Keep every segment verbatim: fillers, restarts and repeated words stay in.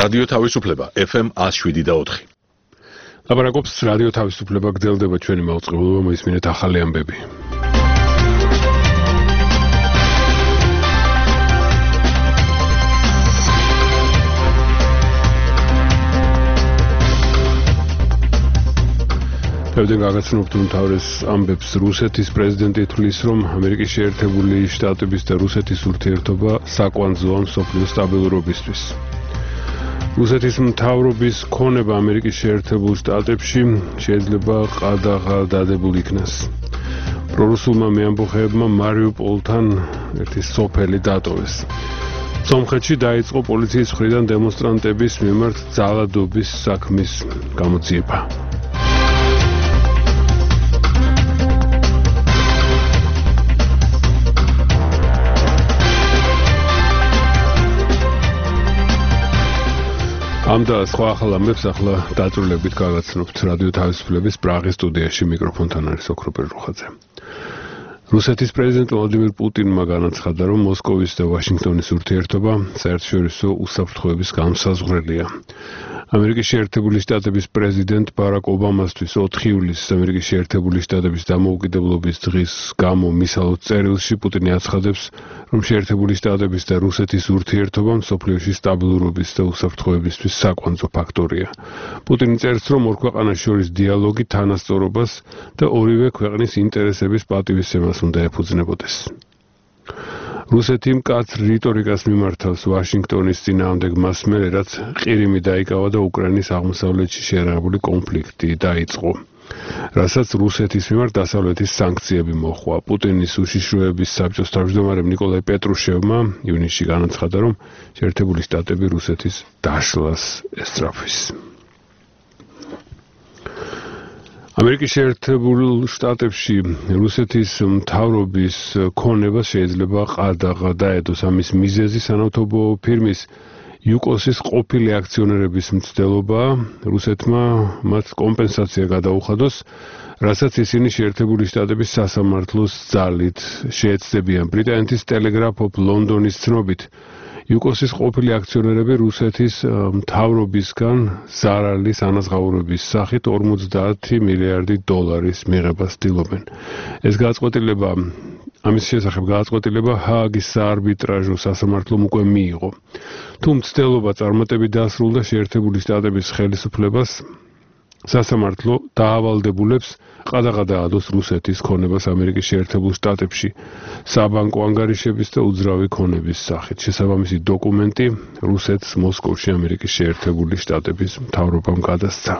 რადიო თავისუფლება F M one oh seven და four. ლაპარაკობს რადიო თავისუფლება, გრძელდება ჩვენი მაუწყებლობა, მოისმინეთ ახალი ამბები.Ევდენ გაგაცნობთ უმთავრეს ამბებს. რუსეთის პრეზიდენტი თვლის, რომ ამერიკის შეერთებული შტატების და რუსეთის ურთიერთობა საკვანძოა მსოფლიო სტაბილურობისთვის. რუსეთის მთავრობის ქონება ამერიკის შეერთებულ შტატებში შეიძლება ყადაღა დადებულ იქნას. პრორუსულმა მეამბოხეებმა მარიუპოლთან ერთი სოფელი დატოვეს. სომხეთში დაიწყო პოლიციის მხრიდან დემონსტრანტების მიმართ ძალადობის საქმის გამოძიება. ამ და სხვა ახალ ამბებს ახლა დაწვრილებით გაგაცნობთ რადიო თავისუფლების პრაღის სტუდიაში. მიკროფონთან არის ოქროპერ რუხაძე. რუსეთის პრეზიდენტ ვლადიმირ პუტინმა განაცხადა, რომ მოსკოვის და ვაშინგტონის ურთიერთობა საერთაშორისო უსაფრთხოების განმსაზღვრელია. ამერიკის შეერთებული შტატების პრეზიდენტ ბარაკ ობამასთვის ოთხი ივლისს ამერიკის შეერთებული შტატების დამოუკიდებლობის დღის გამო მისალო წერილში პუტინი აცხადებს, რომ შეერთებული შტატების და რუსეთის ურთიერთობა მსოფლიოში სტაბილურობის და უსაფრთხოებისთვის საკვანძო ფაქტორია. პუტინი წერს, რომ ორ ქვეყანას შორის დიალოგი თანასწორობას და ორივე ქვეყნის ინტერესების პატივისცემას უნდა ეფუძნებოდეს. რუსეთი მკაცრ რიტორიკას მიმართავს ვაშინგტონის წინააღმდეგ მას მერე, რაც ყირიმი დაიკავა და უკრაინის აღმოსავლეთში შეერაღებული კონფლიქტი დაიწყო, რასაც რუსეთის მიმართ დასავლეთის სანქციები მოჰყვა. პუტინის უშიშროების საბჭოს თავმჯდომარემ ნიკოლაი პეტრუშევმა ივნისში განაცხადა, რომ შეერთებული შტატები რუსეთის დაშლას ესწრაფვის. ამერიკის შეერთებულ შტატებში რუსეთის მთავრობის ქონება შეიძლება ყადაღა დაედოს. ამის მიზეზი სანავთობო ფირმის იუკოსის ყოფილი აქციონერების მცდელობა, რუსეთმა მათ კომპენსაცია გადაუხადოს, რასაც ისინი შეერთებული შტატების სასამართლოს ძალით შეეცდებიან. ბრიტანეთის ტელეგრაფ ოფ ლონდონის ცნობით, იუკოსის ყოფილი აქციონერები რუსეთის მთავრობისგან ზარალის ანაზღაურების სახით ორმოცდაათი მილიარდი დოლარის მიღებას ცდილობენ. ეს გადაწყვეტილება ამის შესახებ გადაწყვეტილება ჰააგის საარბიტრაჟო სასამართლომ უკვე მიიღო. თუ მცდელობა წარმატებით დასრულდა, შეერთებული შტატების ხელისუფლებას სასამართლო დაავალდებულებს ყადაღა დაადოს რუსეთის ქონებას ამერიკის შეერთებულ შტატებში საბანკო ანგარიშების და უძრავი ქონების სახით. შესაბამისი დოკუმენტი რუსეთს მოსკოვში ამერიკის შეერთებული შტატების მთავრობამ გადასცა.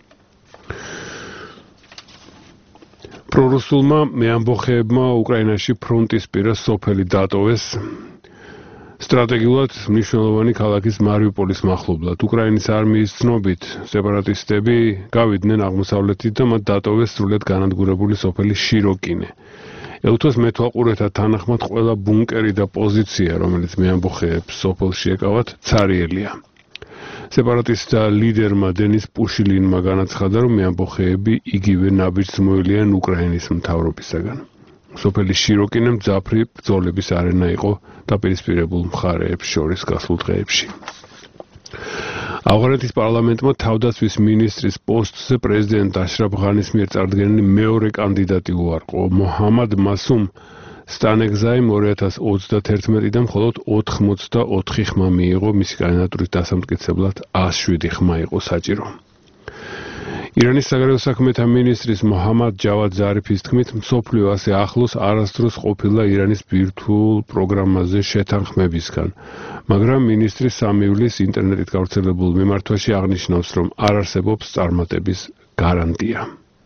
პრორუსულმა მეამბოხეებმა უკრაინაში ფრონტისპირა სოფელი დატოვეს სტრატეგიულად მნიშვნელოვანი ქალაქის მარიუპოლის მახლობლად. უკრაინის არმიის ცნობით, სეპარატისტები გავიდნენ აღმოსავლეთით და მათ დატოვეს სრულად განადგურებული სოფელი შიროკინე. ელთოს მეთვალყურეთა თანახმად ყველა ბუნკერი და პოზიცია, რომელიც მეამბოხეებს სოფელში ეკავათ, ცარიელია. სეპარატისტთა ლიდერმა დენის პუშილინმა განაცხადა, რომ მეამბოხეები იგივე ნაბიჯს მოელიან უკრაინის მთავრობისაგან. სოფელი შიროკინე მძაფრი ბრძოლების არენა იყო დაპირისპირებულ მხარეებს შორის გასულ დღეებში. ავღანეთის პარლამენტმა თავდაცვის მინისტრის პოსტზე პრეზიდენტ აშრაფ ღანის მიერ წარდგენილი მეორე კანდიდატი უარყო. მოჰამად მასუმ სტანეგზაიმ ორი ათას ოცდაათიდან მხოლოდ ოთხმოცდაოთხი ხმა მიიღო, მისი კანდიდატურის დასამტკიცებლად ას შვიდი ხმა იყო საჭირო. ირანის საგარეო საქმეთა მინისტრის მოჰამად ჯავად ზარიფის თქმით, მსოფლიო ასე ახლოს არასდროს ყოფილა ირანის ბირთვულ პროგრამაზე შეთანხმებისგან, მაგრამ მინისტრი სამი ივლისს ინტერნეტით გავრცელებულ მიმართვაში აღნიშნავს, რომ არ არსებობს წარმატების გარანტია.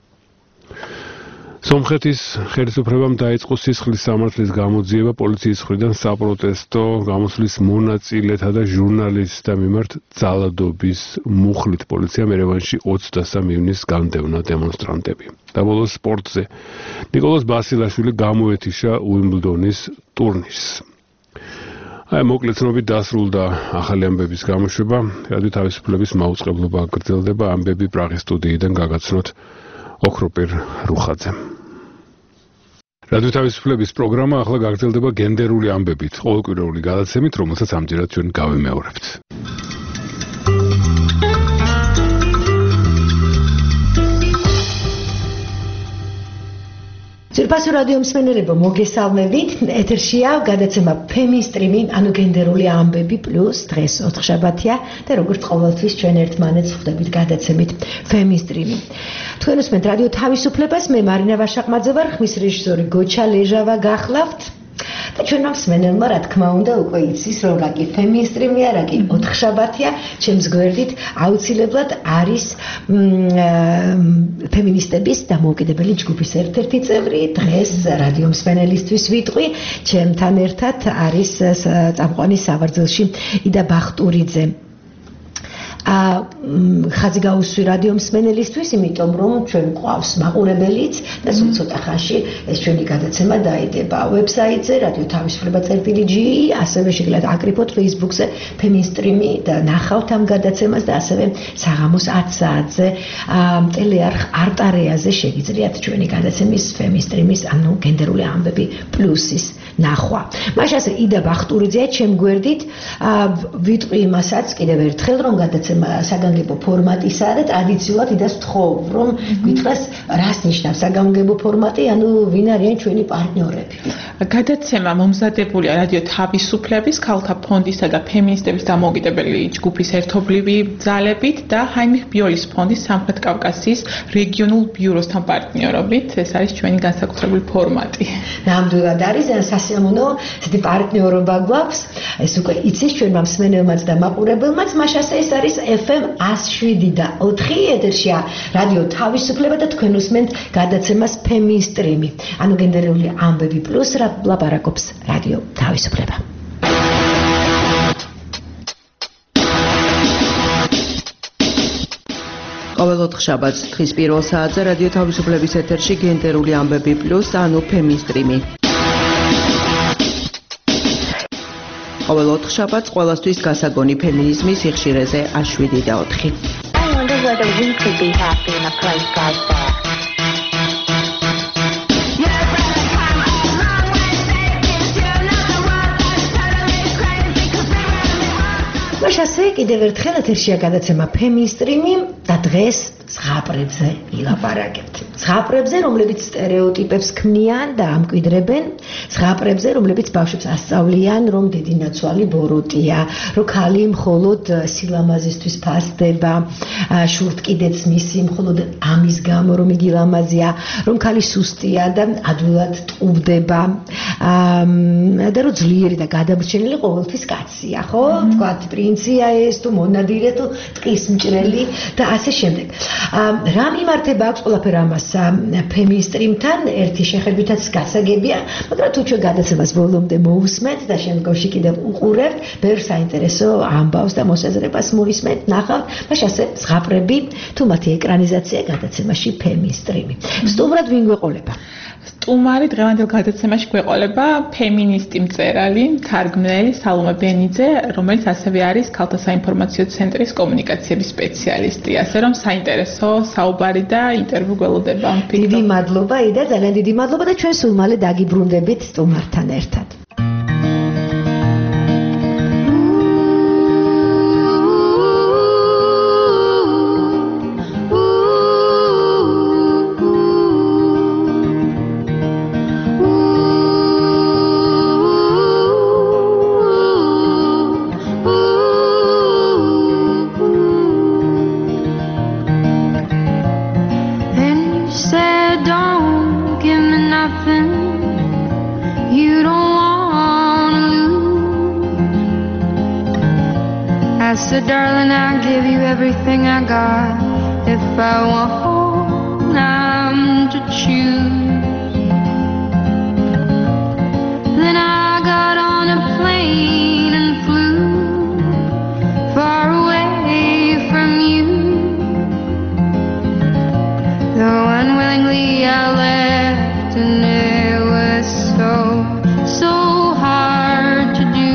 სომხეთის ხელისუფლებამ დაიწყო სისხლის სამართლის გამოძიება პოლიციის მხრიდან საპროტესტო გამოსვლის მონაწილეთა და ჟურნალისტთა მიმართ ძალადობის მუხლით. პოლიციამ ერევანში ოცდასამი ივნისს განდევნა დემონსტრანტები. დაბოლოს სპორტზე. ნიკოლოზ ბასილაშვილი გამოეთიშა უიმბლდონის ტურნირს. აი, მოკლედ ცნობით დასრულდა ახალი ამბების გამოშვება. რადიო თავისუფლების მაუწყებლობა გრძელდება. ამბები პრაღის სტუდიიდან გაგაცნოთ ოქროპერ რუხაძემ. რადიო თავისუფლების პროგრამა ახლა გაგრძელდება გენდერული ამბებით, ყოველკვირეული გადაცემით, რომელსაც ამჯერად ჩვენ გავიმეორებთ. ძვირფასო რადიო მსმენელებო, მოგესალმებით. ეთერშია გადაცემა ფემინსტრიმი, ანუ გენდერული ამბები პლუს დღეს ოთხშაბათია და როგორც ყოველთვის ჩვენ ერთმანეთს ხვდებით გადაცემით ფემინსტრიმი. თქვენ უსმენთ რადიო თავისუფლებას, მე მარინა ვაშაყმაძე ვარ, ხმის რეჟისორი გოჩა ლეჟავა გახლავთ. და ჩვენმა მსმენელმა რა თქმა უნდა უკვე იცის რომ რა კი ფემინსტრიმია, რა კი ოთხშაბათია, ჩემს გვერდით აუცილებლად არის ფემინისტების დამოუკიდებელი ჯგუფის ერთ-ერთი წევრი, დღეს რადიო მსმენელისთვის ვიტყვი, ჩემთან ერთად არის წამყვანი სავარძელში იდა ბახტურიძე. ხაზი გაუსვი რადიო მსმენელისთვის, იმიტომ რომ ჩვენ გვყავს მაყურებელიც და სულ ცოტა ხანში ეს ჩვენი გადაცემა დაიდება ვებსაიტზე რადიო თავისუფლება წერტილი ჯი, ასევე შეგიძლიათ აკრიფოთ Facebook-ზე ფემინსტრიმი და ნახავთ ამ გადაცემას და ასევე საღამოს ათ საათზე ტელეარხ არტარეაზე შეგიძლიათ ჩვენი გადაცემის ფემინსტრიმის, ანუ გენდერული ამბები პლუსის ნახვა. მაშინ ასე იდა ბახტურიძეა ჩემ გვერდით, ვიტყვი იმასაც კიდევ ერთხელ რომ გადაცემა საგანგებო ფორმატისაა და ტრადიციულად იდას ვთხოვ, რომ გითხრას რას ნიშნავს საგანგებო ფორმატი, ანუ ვინ არიან ჩვენი პარტნიორები. გადაცემა მომზადებულია რადიო თავისუფლების, ქალთა ფონდისა და ფემინისტების დამოუკიდებელი ჯგუფის ერთობლივი ძალებით და ჰაინრიხ ბიოლის ფონდის სამხრეთ კავკასიის რეგიონულ ბიუროსთან პარტნიორობით. ეს არის ჩვენი განსაკუთრებული ფორმატი. ნამდვილად არის სასიამოვნო ესეთი პარტნიორობა გვაქვს. ეს უკვე იცის ჩვენმა მსმენელმაც და მაყურებელმაც, მაშასე ეს არის ეფ ემ ათს შვიდი და ოთხი ეთერშია რადიო თავისუფლება და თქვენ უსმენთ გადაცემას ფემინსტრიმი, ანუ გენდერული ამბები პლუს ლაპარაკობს რადიო თავისუფლება. ყოველ ოთხშაბათს თხის პირველ საათზე რადიო თავისუფლების ეთერში გენდერული ამბები პლუს, ანუ ფემინსტრიმი. ყოველ ოთხშაბათს ყველასთვის გასაგონი ფემინიზმის სიხშირეზე ათს შვიდი და ოთხი. I wonder whether we could be happy in a place like that. მაშასე კიდევ ერთხელ ეთერშია გადაცემა ფემინსტრიმი და დღეს ზღაპრებზე ვილაპარაკებთ. ზღაპრებზე, რომლებიც სტერეოტიპებს ქმნიან და ამკვიდრებენ, ზღაპრებზე, რომლებიც ბავშვებს ასწავლიან, რომ დედინაცვალი ბოროტია, რომ ქალი მხოლოდ სილამაზისთვის ფასდება, შურთკიდეც მისი მხოლოდ ამის გამო, რომ იგი ლამაზია, რომ ქალი სუსტია და ადვილად ტყუბდება და რომ ძლიერი და გადამრჩენილი ყოველთვის კაცია, ხო? თქვათ პრინცია ეს თუ მონადირე თუ ტყის მჭრელი და ასე შემდეგ. რა მიმართება აქვს ყველაფერ ამას ფემინსტრიმთან, ერთი შეხედვითაც გასაგებია, მაგრამ თუ ჩვენ გადაცემას ბოლომდე მოусმენთ და შემდგომში კიდევ უყურებთ, ბევრ საინტერესო ამბავს და მოსაზრებას მოისმენთ, ნახავთ, მაშინ ასე ზღაპრები თუ მათი ეკრანიზაცია გადაცემაში ფემინსტრიმი. სტუმრად ვინ გვეყოლება? სტუმარი დღევანდელ გადაცემაში გვეყოლება ფემინისტი მწერალი, თარგმნელი სალომე ბენიძე, რომელიც ასევე არის ქალთა საინფორმაციო ცენტრის კომუნიკაციების სპეციალისტი. ასე რომ საინტერესო საუბარი და ინტერვიუ გველოდება. დიდი მადლობა, იდა, ძალიან დიდი მადლობა და ჩვენ სულ მალე დაგიბრუნდებით სტუმართან ერთად. Darling, I'll give you everything I got. If I want, I'm to choose. Then I got on a plane and flew far away from you. Though unwillingly I left, and it was so, so hard to do.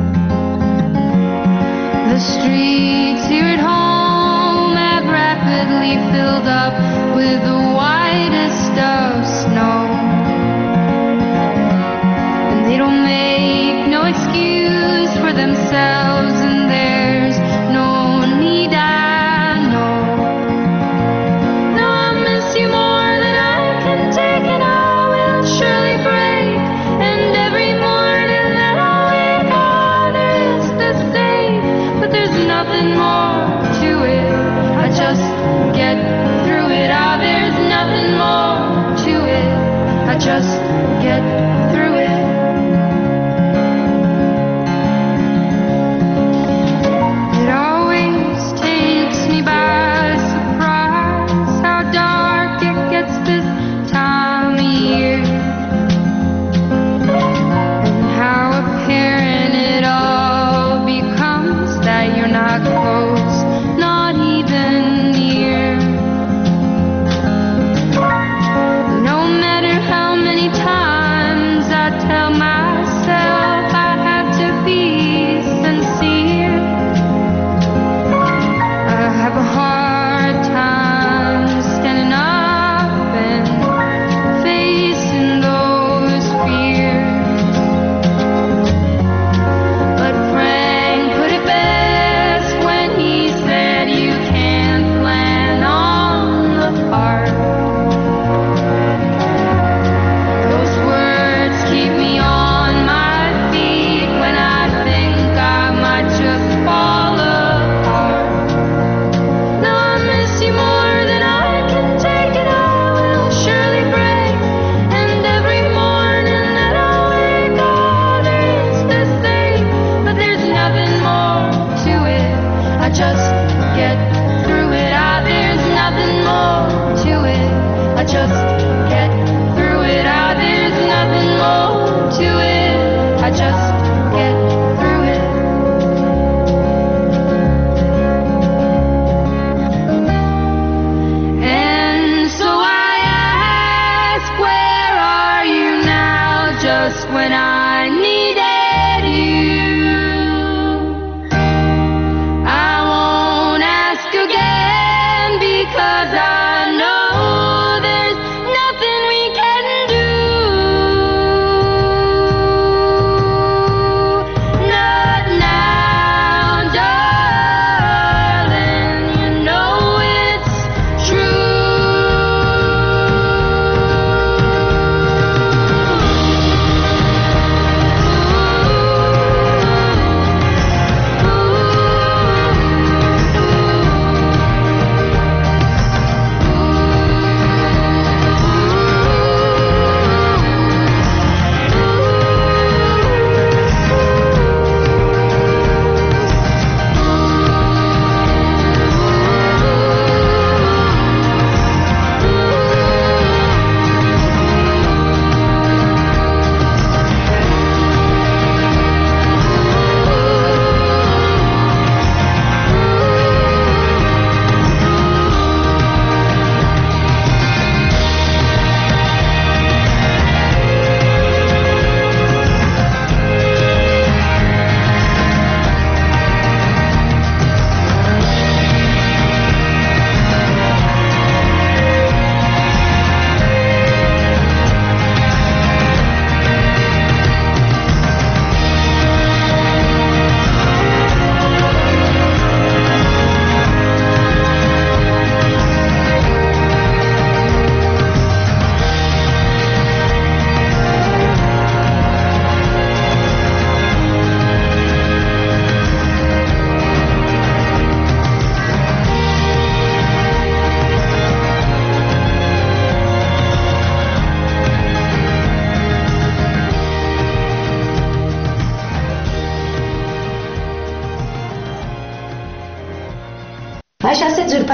The streets here at home have rapidly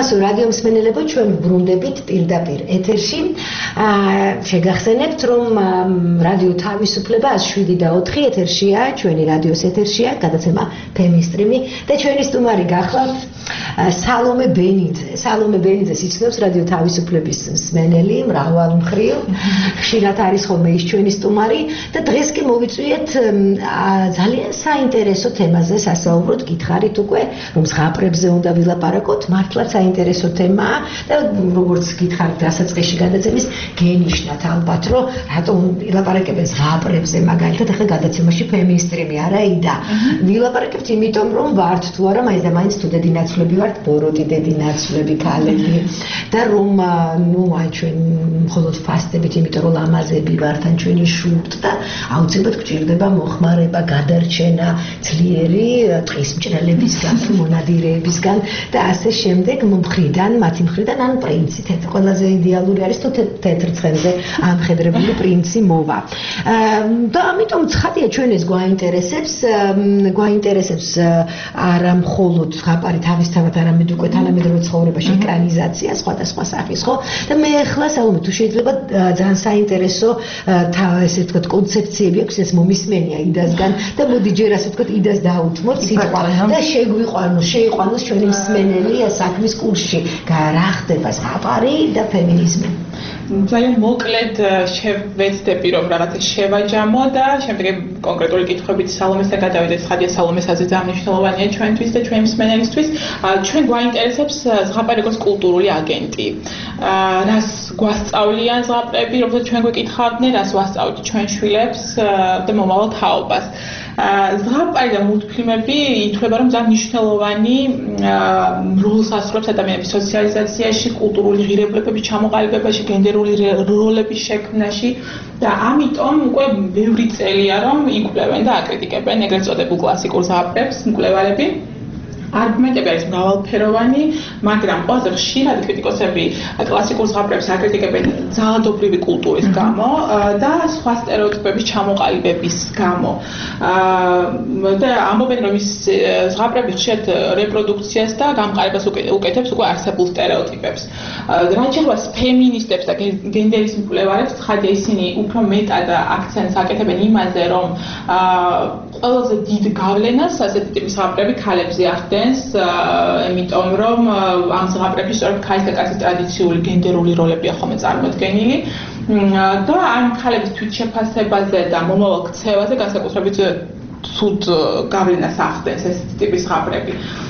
გასულ რადიო მსმენელებო, ჩვენ ბრუნდებით პირდაპირ ეთერში. შეგახსენებთ, რომ რადიო თავისუფლება one oh seven და four ეთერშია, ჩვენი რადიოს ეთერშია, გადაცემა ფემინსტრიმი და ჩვენი სტუმარი გახლავთ სალომე ბენიძე. სალომე ბენიძე იცნობს რადიო თავისუფლების მსმენელი, მრავალმხრივ. ხშირად არის ხოლმე ის ჩვენი სტუმარი და დღეს კი მოვიწვიეთ ძალიან საინტერესო თემაზე სასაუბროთ. გითხარით უკვე, რომ ზღაპრებზე უნდა ვილაპარაკოთ, მართლაც საინტერესო თემაა და როგორც გითხარით დასაწყისში გადაცემის გენიშნათ ალბათ, რომ რატომ ვილაპარაკებენ ზღაპრებზე, მაგალითად ახლა გადაცემაში ფემინსტრიმი არა იდა. ვილაპარაკებთ იმიტომ, რომ ვართ თუ არა, მაინც და მაინც თუ დედი ნაცვლები ვართ, ბოროტი დედი ნაცვლები ქალები და რომ ნუ აი ჩვენ მხოლოდ ფასტებით, იმიტომ რომ ლამაზები ვართ ან ჩვენი შურთ და აუცილებლად გვჭირდება მოხმარება, გადარჩენა, ძლიერი ტყის მჭრელებისგან, მონადირეებისგან და ასე შემდეგ მომხრიდან, მათი მხრიდან ან პრინცი, თეთრ ყველაზე идеალური არის თუ თეთრ ცხენზე ამხედრებული პრინცი მოვა. და ამიტომ ცხადია ჩვენ ეს გვაინტერესებს, გვაინტერესებს არა მხოლოდ ზღაპარი თავისთავად, არამედ უკვე თანამედროვე ცხოვრებაში ეკრანიზაცია სხვადასხვა სახის, ხო? და მე ახლა საუბრობ, თუ შეიძლება ძალიან საინტერესო ესე ვთქვათ კონცეფციები აქვს, ეს მომისმენია იდასგან და მოდი ჯერ ასე ვთქვათ იდას დაუთმოთ სიტყვა და შეგვიყვანოს, შეიყვანოს ჩვენი მსმენელი საქმის კურსში. რა ხდება ზღაპარი და ფემინიზმი? ძალიან მოკლედ შევეცდები რომ რაღაცა შევაჯამო და შემდეგ კონკრეტული კითხვებით სალომესთან გადავიდეთ. ხადია სალომეს აზრი ძალიან მნიშვნელოვანია ჩვენთვის და ჩვენი მსმენელისთვის. ჩვენ გვაინტერესებს ზღაპარი როგორც კულტურული აგენტი. რას გვასწავლიან ზღაპრები, რომელსაც ჩვენ გვეკითხავდნენ, რას ვასწავლეთ ჩვენ შვილებს და მომავალ თაობას. ზღაპარი და მულტფილმები ითვლება რომ ძალიან მნიშვნელოვანი როლს ასრულებს ადამიანების სოციალიზაციაში, კულტურული ღირებულებების ჩამოყალიბებაში, გენდერული როლების შექმნაში და ამიტომ უკვე ბევრი წელია რომ იკვლევენ და აკრიტიკებენ ეგრეთ წოდებულ კლასიკურ ზღაპრებს მკვლევარები. არგუმენტები არის მრავალფეროვანი, მაგრამ ყველაზე ხშირად კრიტიკოსები კლასიკურ ზღაპრებს აკრიტიკებენ ძალადობრივი კულტურის გამო და სხვა სტერეოტიპების ჩამოყალიბების გამო. და ამბობენ, რომ ის ზღაპრები ხშირად რეპროდუქციას და გამყარებას უკეთებს უკვე არსებულ სტერეოტიპებს. რაც შეეხება ფემინისტებს და გენდერის მკვლევარებს, ხადია ისინი უფრო მეტად აქცენტს აკეთებენ იმაზე, რომ ყველაზე დიდ გავლენას ასეთი ტიპის ზღაპრები ქალებზე ახდენ. იმიტომ რომ ამ ზღაპრებში სწორედ ქალის და კაცის ტრადიციული გენდერული როლები ახლა წარმოდგენილი და ამ ქალების თვითშეფასებაზე და მომავალ ქცევაზე განსაკუთრებით ცუდ გავლენას ახდენს ეს ტიპის ზღაპრები.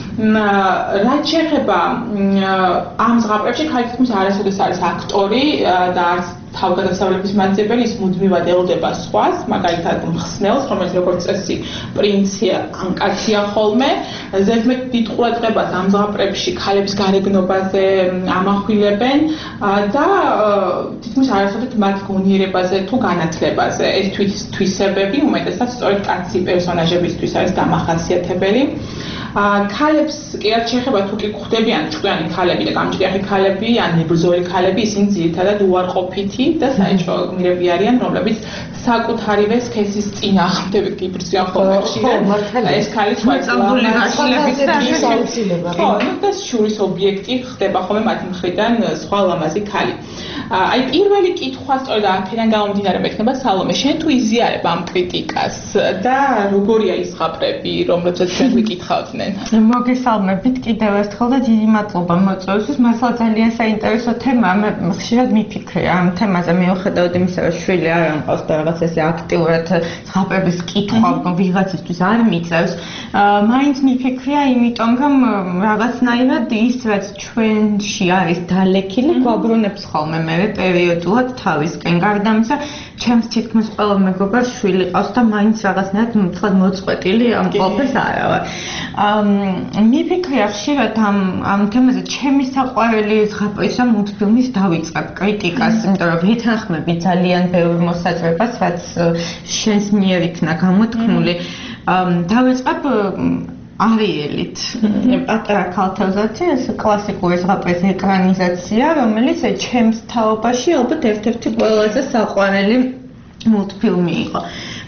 რაც შეეხება ამ ზღაპრებში ქალი თითქმის არასოდეს არის აქტორი და არც თავგადასავლების მაძიებელი, ის მუდმივად ელოდება სხვას, მაგალითად მხსნელს, რომელიც როგორც წესი პრინცია ან კაცია ხოლმე, ზედმეტ დიდ ყურადღებას ამ ზღაპრებში ქალების გარეგნობაზე ამახვილებენ და თითქმის არასოდეს მათ გონიერებაზე თუ განათლებაზე. ეს თვისებები უმეტესად სწორედ კაცი პერსონაჟებისთვის არის დამახასიათებელი. ქალებს კი რაც შეეხება თუ კი გვხვდებიან ჭკვიანი ქალები და გამჭრიახი ქალები ან ნებრძოლი ქალები, ისინი ძირითადად უარყოფითი და საეჭვო გმირები არიან, რომლებიც საკუთარივე სქესის წინააღმდეგ იბრძვიან ხოლმე ხშირად. ეს ქალი სწავლული რაშილებით და აუცილებლად. ხო, და შურის ობიექტი ხდება ხოლმე მათი მხრიდან სხვა ლამაზი ქალი. აი პირველი კითხვა სწორედ აქედან გამომდინარე მექნება სალომე, შენ თუ იზიარებ ამ კრიტიკას და როგორია ის ზღაპრები, რომლებსაც ჩვენ ვიკითხავდნენ? მოგესალმებით კიდევ ერთხელ და დიდი მადლობა მოწვევისთვის. მართლა ძალიან საინტერესო თემაა. მე ხშირად მიფიქრე ამ თემაზე, მიუხედავად იმისა, რომ შვილი არ ამყავს და რაღაც ესე აქტიურად ზღაპრების კითხვა ვიღაცისთვის არ მიწევს. მაინც მიფიქრია, იმიტომ რომ რაღაცნაირად ის რაც ჩვენში არის დალექილი, გვაბრუნებს ხოლმე მე პერიოდულად თავისკენ. გარდა ამისა, ჩემს თითქმის ყველა მეგობარს შვილი ყავს და მაინც რაღაცნაირად მთლად მოწყვეტილი ამ ყველაფერს არა ვარ. მიფიქრია ხშირად ამ ამ თემაზე, ჩემი საყვარელი ზღაპრის და მულტფილმის დავიწყებ კრიტიკას, იმიტომ რომ ვეთანხმები ძალიან ბევრ მოსაზრებას, რაც შენს მიერ იქნა გამოთქმული. დავიწყებ არიელით. პატარა ქალთევზაცი, ეს კლასიკური ზღაპრის ეკრანიზაცია, რომელიც ჩემს თაობაში ალბათ ერთ-ერთი ყველაზე საყვარელი მულტფილმი იყო.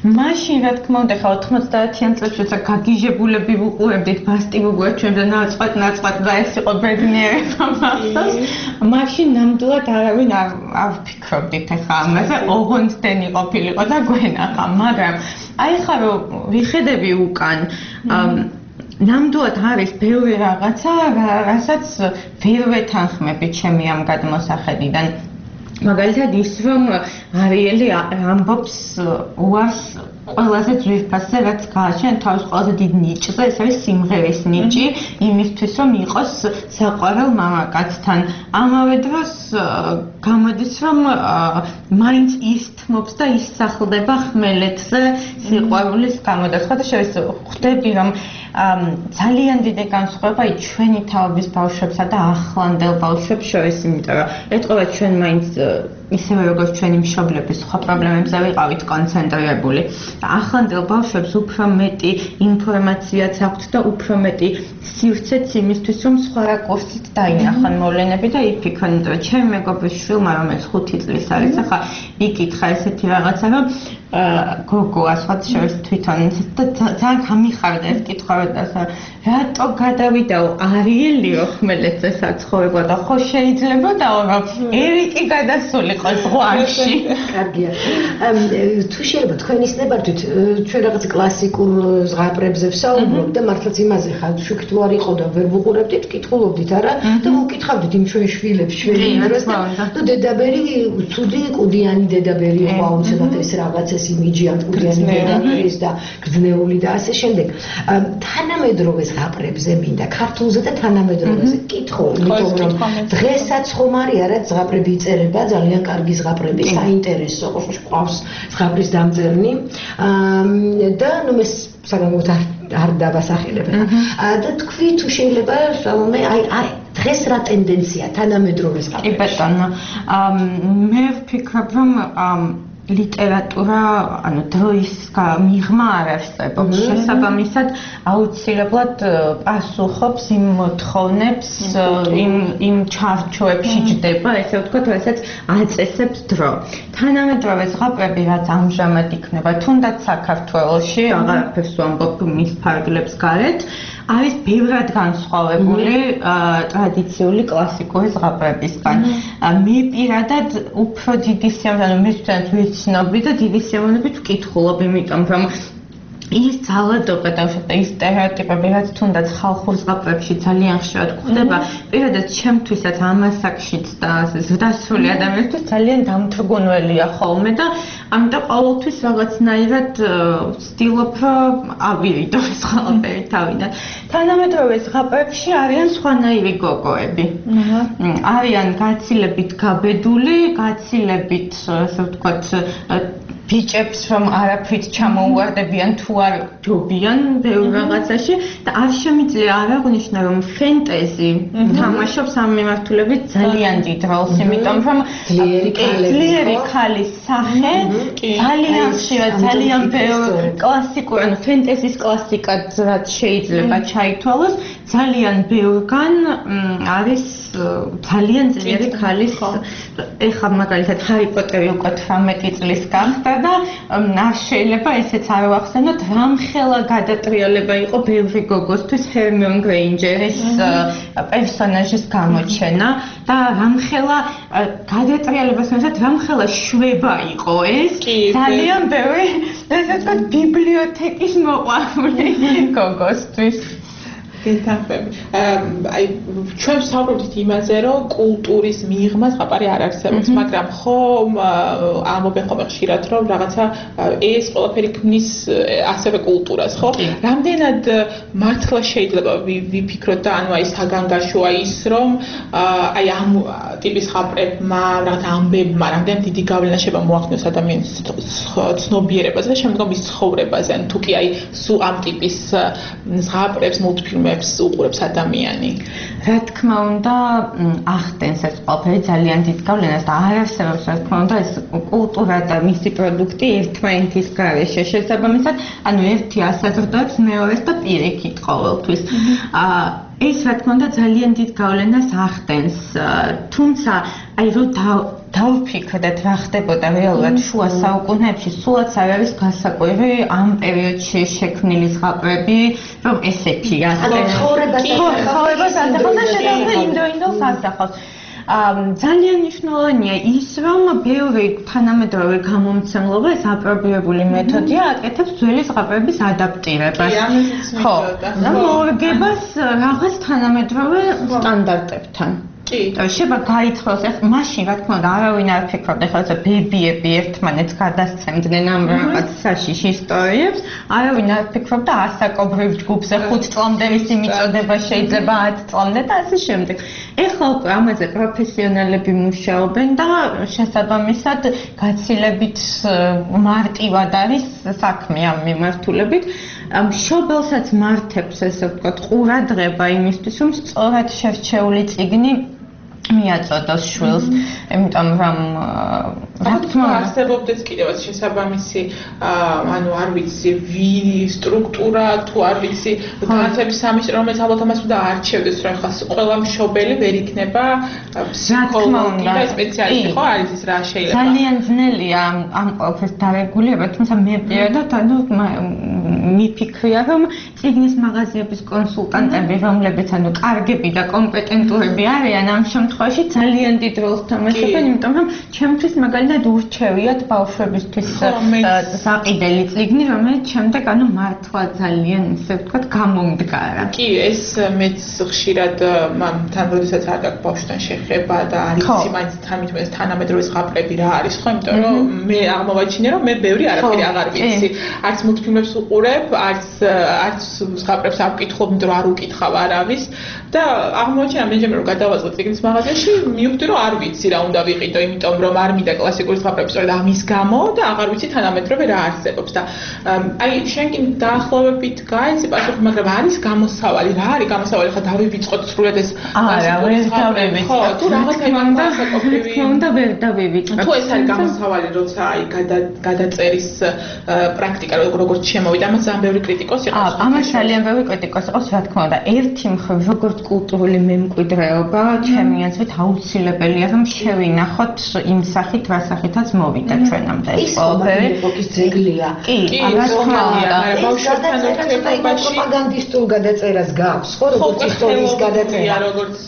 მაშინ რა თქმა უნდა ხა ოთხმოცდაათიან წლებში როცა გაგიჟებულები ვუყურებდით ბასტივუგუა ჩვენზე ნაცვად ნაცვად და ეს იყო ბედნიერება მართლაც მაშინ ნამდვილად არავინ არ არ ფიქრობდით ხა ამაზე ოღონდ დენი ყოფილიყო და გვენახა მაგრამ აი ხა რომ ვიხედები უკან ნამდვილად არის ბევრი რაღაცა რასაც ვერ ვეთანხმები ჩემი ამ გადმოსახედიდან მაგალითად ის რომ არიელი ამბობს უარს ყველაზე ძვირფასზე რაც გააჩენ თავის ყველაზე დიდ ნიჭზე ეს არის სიმღერის ნიჭი იმისთვის რომ იყოს საყვარელ მამაკაცთან ამავე დროს გამოდის რომ მაინც ისთმობს და ისახლდება ხმელეთზე სიყვარულის გამო და სხვათა შორის ხვდები რომ ძალიან დიდი განსხვავება ის ჩვენი თაობის ბავშვებსა და ახლანდელ ბავშვებს შორის იმიტომ რომ ეთყობა ჩვენ მაინც ისევე როგორც ჩვენი მშობლები სხვა პრობლემებზე ვიყავით კონცენტრირებული და ახლანდელ ბავშვებს უფრო მეტი ინფორმაციაც აქვთ და უფრო მეტი სივრცეც იმისთვის რომ სხვა რაკურსით დაინახონ მოვლენები და იფიქრონ რომ ჩემი მეგობრის შვილმა რომელიც ხუთი წლის არის ახლა იკითხა ესეთი რაღაცა რომ გოგო ასვათ შორის თვითონ და ძალიან გამიხარდა ეს კითხვა და რატო გადავიდაო არიელიო ხმელეთზე საცხოვრებლად და ხო შეიძლებაო რომ ერიკი გადასულიყო ზღვაში კარგია თუ შეიძლება თქვენის ნებართვით ჩვენ რაღაც კლასიკურ ზღაპრებზე ვსაუბრობთ და მართლაც იმაზე ხარ შუქით ვარ იყო და ვერ ვუყურებდით კითხულობდით არა და ვუკითხავდით იმ ჩვენ შვილებს შვილი იმას და დედაბერი ცუდი კუდიანი დედაბერი იყო აუცილებლად ეს რაღაც ეს იმიჯი აკუდიანი დედაბერის და გრძნეული და ასე შემდეგ თანამედროვე ზღაპრებზე მინდა ქართულზე და თანამედროვეზე კითხო იმიტომ რომ დღესაც ხომ არის არა ზღაპრები იწერება ძალიან კარგი ზღაპრები საინტერესო ყავს ზღაპრის დამწერნი და ნუ მე საგანგოთ არ დავასახელებ და თქვი თუ შეიძლება მე აი აი დღეს რა ტენდენცია თანამედროვე ზღაპრებში კი ბატონო მე ვფიქრობ რომ ლიტერატურა ანუ დროის მიღმა არ არსებობს შესაბამისად აუცილებლად პასუხობს იმ მოთხოვნებს იმ იმ ჩარჩოებში ჯდება ესე ვთქვათ რასაც აწესებს დრო თანამედროვე ზღაპრები რაც ამჟამად იქნება თუნდაც საქართველოში აღარაფერს ვამბობ მის ფარგლებს გარეთ არის ბევრად განსხვავებული ტრადიციული კლასიკური ზღაპრებისგან მე პირადად უფრო დიდი სიამოვნებით მე თვითონაც ვიცნობი და დიდი სიამოვნებით ვკითხულობ იმიტომ რომ ის ძალადობა და ის სტერეოტიპები რაც თუნდაც ხალხურ ზღაპრებში ძალიან ხშირად გვხდება პირადად ჩემთვისაც ამასაკშიც და ზრდასრული ადამიანისთვის ძალიან დამთრგუნველია ხოლმე და ამიტომ ყოველთვის რაღაცნაირად ვცდილობ რომ ავირიდო ეს ყველაფერი თავიდან თანამედროვე ზღაპრებში არიან სხვანაირი გოგოები არიან გაცილებით გაბედული გაცილებით ესე ვთქვათ ბიჭებს რომ არაფრით ჩამოუვარდებიან თუ არ ჯობიან ბევრ რაღაცაში და არ შემიძლია არ აღნიშნა რომ ფენტეზი თამაშობს ამ მიმართულებით ძალიან დიდ როლს იმიტომ რომ ძლიერი ქალის სახე ძალიან ხშირად ძალიან ბევრ კლასიკურ ანუ ფენტეზის კლასიკად რაც შეიძლება ჩაითვალოს ძალიან ბევრგან არის ძალიან ძლიერი ქალის ეხლა მაგალითად ჰარი პოტერი უკვე თვრამეტი წლის გახდა და არ შეიძლება ესეც არ ვახსენოთ რამხელა გადატრიალება იყო ბევრი გოგოსთვის ჰერმიონ გრეინჯერის პერსონაჟის გამოჩენა და რამხელა გადატრიალებას მოსად რამხელა შვება იყო ეს ძალიან ბევრი ესე ვთქვათ ბიბლიოთეკის მოყვარული გოგოსთვის გეთანხმები. აი ჩვენ ვსაუბრობთ იმაზე, რომ კულტურის მიღმა ზღაპარი არ არსებობს, მაგრამ ხომ ამობენ ხოლმე ხშირად, რომ რაღაცა ეს ყველაფერი ქმნის ასევე კულტურას, ხო? რამდენად მართლა შეიძლება ვიფიქროთ და ანუ აი საგანგაშოა ის, რომ აი ამ ტიპის ზღაპრებმა, რაღაცა ამბებმა, რამდენად დიდი გავლენა შეიძლება მოახდინოს ადამიანის ცნობიერებაზე და შემდგომ ის ცხოვრებაზე, ან თუ კი აი სულ ამ ტიპის ზღაპრებს მულტფილმებს უყურებს ადამიანი. რა თქმა უნდა, ახდენს ეს ყველაფერი ძალიან დიდ გავლენას და არ არსებობს რა თქმა უნდა ეს კულტურა და მისი პროდუქტი ერთმანეთის გარეშე. შესაბამისად, ანუ ერთი ასაზრდოებს მეორეს და პირიქით ყოველთვის. აა ეს რა თქმა უნდა ძალიან დიდ გავლენას ახდენს. თუმცა აი რომ დავფიქრდეთ რა ხდებოდა რეალურად შუა საუკუნეებში, სულაც არ არის გასაკვირი ამ პერიოდში შექმნილი ზღაპრები, რომ ესეთი ასე ცხოვრებას ასახავს და შედარება იმდროინდელს ასახავს. ძალიან მნიშვნელოვანია ის, რომ ბევრი თანამედროვე გამომცემლობა ეს აპრობირებული მეთოდია აკეთებს ძველი ზღაპრების ადაპტირებას. ხო, და მორგებას რაღაც თანამედროვე სტანდარტებთან. კი, შეიძლება გაითხოვოს ეს მაშინ რა თქმა უნდა არავინ არ ფიქრობდა ხალხზე ბებიები ერთმანეთს გადასცემდნენ ამ რაღაც საშიში ისტორიებს, არავინ არ ფიქრობდა ასაკობრივ ჯგუფზე ხუთ წლამდე მისი მიწოდება შეიძლება ათ წლამდე და ასე შემდეგ. ეხლა უკვე ამაზე პროფესიონალები მუშაობენ და შესაბამისად გაცილებით მარტივად არის საქმე ამ მიმართულებით. მშობელსაც მართებს ესე ვთქვათ ყურადღება იმისთვის, რომ სწორად შერჩეული წიგნი მიაწოდოს შვილს, იმიტომ რომ რა თქმა უნდა არსებობდეს კიდევაც შესაბამისი ანუ არ ვიცი ვი სტრუქტურა თუ არ ვიცი განათლების სამინისტრო რომელიც ალბათ ამას უნდა არჩევდეს რომ ხა ყველა მშობელი ვერ იქნება ფსიქოლოგი და სპეციალისტი ხო არის ის რა შეიძლება ძალიან ძნელია ამ ყველაფერს დარეგულირება თუმცა მე პირადად ანუ მიფიქრია რომ წიგნის მაღაზიების კონსულტანტები რომლებიც ანუ კარგები და კომპეტენტურები არიან ამ შემთხვევაში ძალიან დიდ როლს თამაშობენ იმიტომ რომ ჩემთვის მაგალითად ურჩევიათ ბავშვებისთვის საყიდელი წიგნი რომელიც შემდეგ ანუ მართლა ძალიან ისე ვთქვათ გამომდგარა კი ეს მეც ხშირად თან როდესაც არ გაქვს ბავშვთან შეხება და არიცი მაინც თამით თანამედროვე ზღაპრები რა არის ხო იმიტომ რომ მე აღმოვაჩინე რომ მე ბევრი არაფერი აღარ ვიცი არც მულტფილმებს უყურებ არც არც ზღაპრებს არ ვკითხულობ იმიტომ რომ არ უკითხავ არავის და აღმოვაჩინა მეჯერ რომ გადავაწყო წიგნის მაღაზიაში მივხვდი რომ არ ვიცი რა უნდა ვიყიდო იმიტომ რომ არ მინდა კლასიკური ზღაპრები სწორედ ამის გამო და აღარ ვიცი თანამედროვე რა არსებობს და აი შენ კი დაახლოებით გაიცი პასუხი მაგრამ არის გამოსავალი რა არის გამოსავალი ხა დავივიწყოთ სრულად ეს არა ვერ დავივიწყოთ ხო თუ რაღაცა იმან დასაკოპრივი თქონდა ვერ დავივიწყოთ თუ ეს არის გამოსავალი როცა აი გადაწერის პრაქტიკა როგორც შემოვიდა ამას ძალიან ბევრი კრიტიკოსი იყო ამას ძალიან ბევრი კრიტიკოსი იყო რა თქმა უნდა ერთი მხრივ როგორც კულტურული მემკვიდრეობა ჩემი აზრით აუცილებელია რომ შევინახოთ იმ სახით რა სახითაც მოვიდა ჩვენამდე ეს ყველაფერი ეპოქის ძეგლია კი რა თქმა უნდა ბავშვებთან ერთობაში პროპაგანდისტულ გადაწერას გავს ხო როგორც ისტორიის გადაწერა როგორც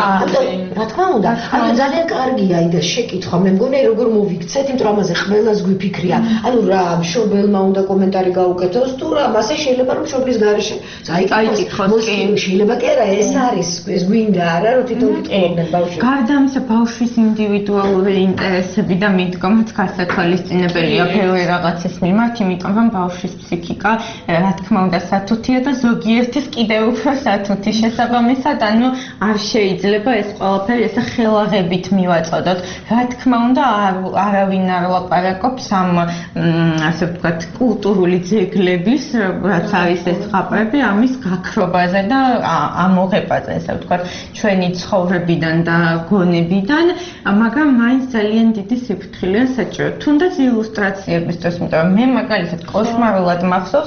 რა თქმა უნდა ანუ ძალიან კარგია იდა შეკითხვა მე მგონია როგორ მოვიქცეთ იმიტომ რომ ამაზე ყველას გვიფიქრია ანუ რა მშობელმა უნდა კომენტარი გაუკეთოს თუ რა მასე შეიძლება რომ მშობლის გარეშე წაიკითხოს კი შეიძლება კი არა ეს არის ეს გვინდა არა რომ თვითონ კითხულობდნენ ბავშვებს გარდა ამისა ბავშვის ინდივიდუალური ინტერესები და მიდგომაც გასათვალისწინებელია ბევრი რაღაცის მიმართ იმიტომ რომ ბავშვის ფსიქიკა რა თქმა უნდა სათუთია და ზოგიერთის კიდევ უფრო სათუთი შესაბამისად ანუ არ შეიძლება ეს ყველაფერი ესე ხელაღებით მივაწოდოთ რა თქმა უნდა არავინ არ ლაპარაკობს ამ ასე ვთქვათ კულტურული ძეგლების რაც არის ეს ზღაპრები ამის გაქრობაზე და ამოღებაზე ესე ვთქვათ ჩვენი ცხოვრებიდან და გონებიდან მაგრამ მაინც ძალიან დიდი სიფრთხილეა საჭირო თუნდაც ილუსტრაციებისთვის იმიტომ რომ მე მაგალითად კოშმარულად მახსოვს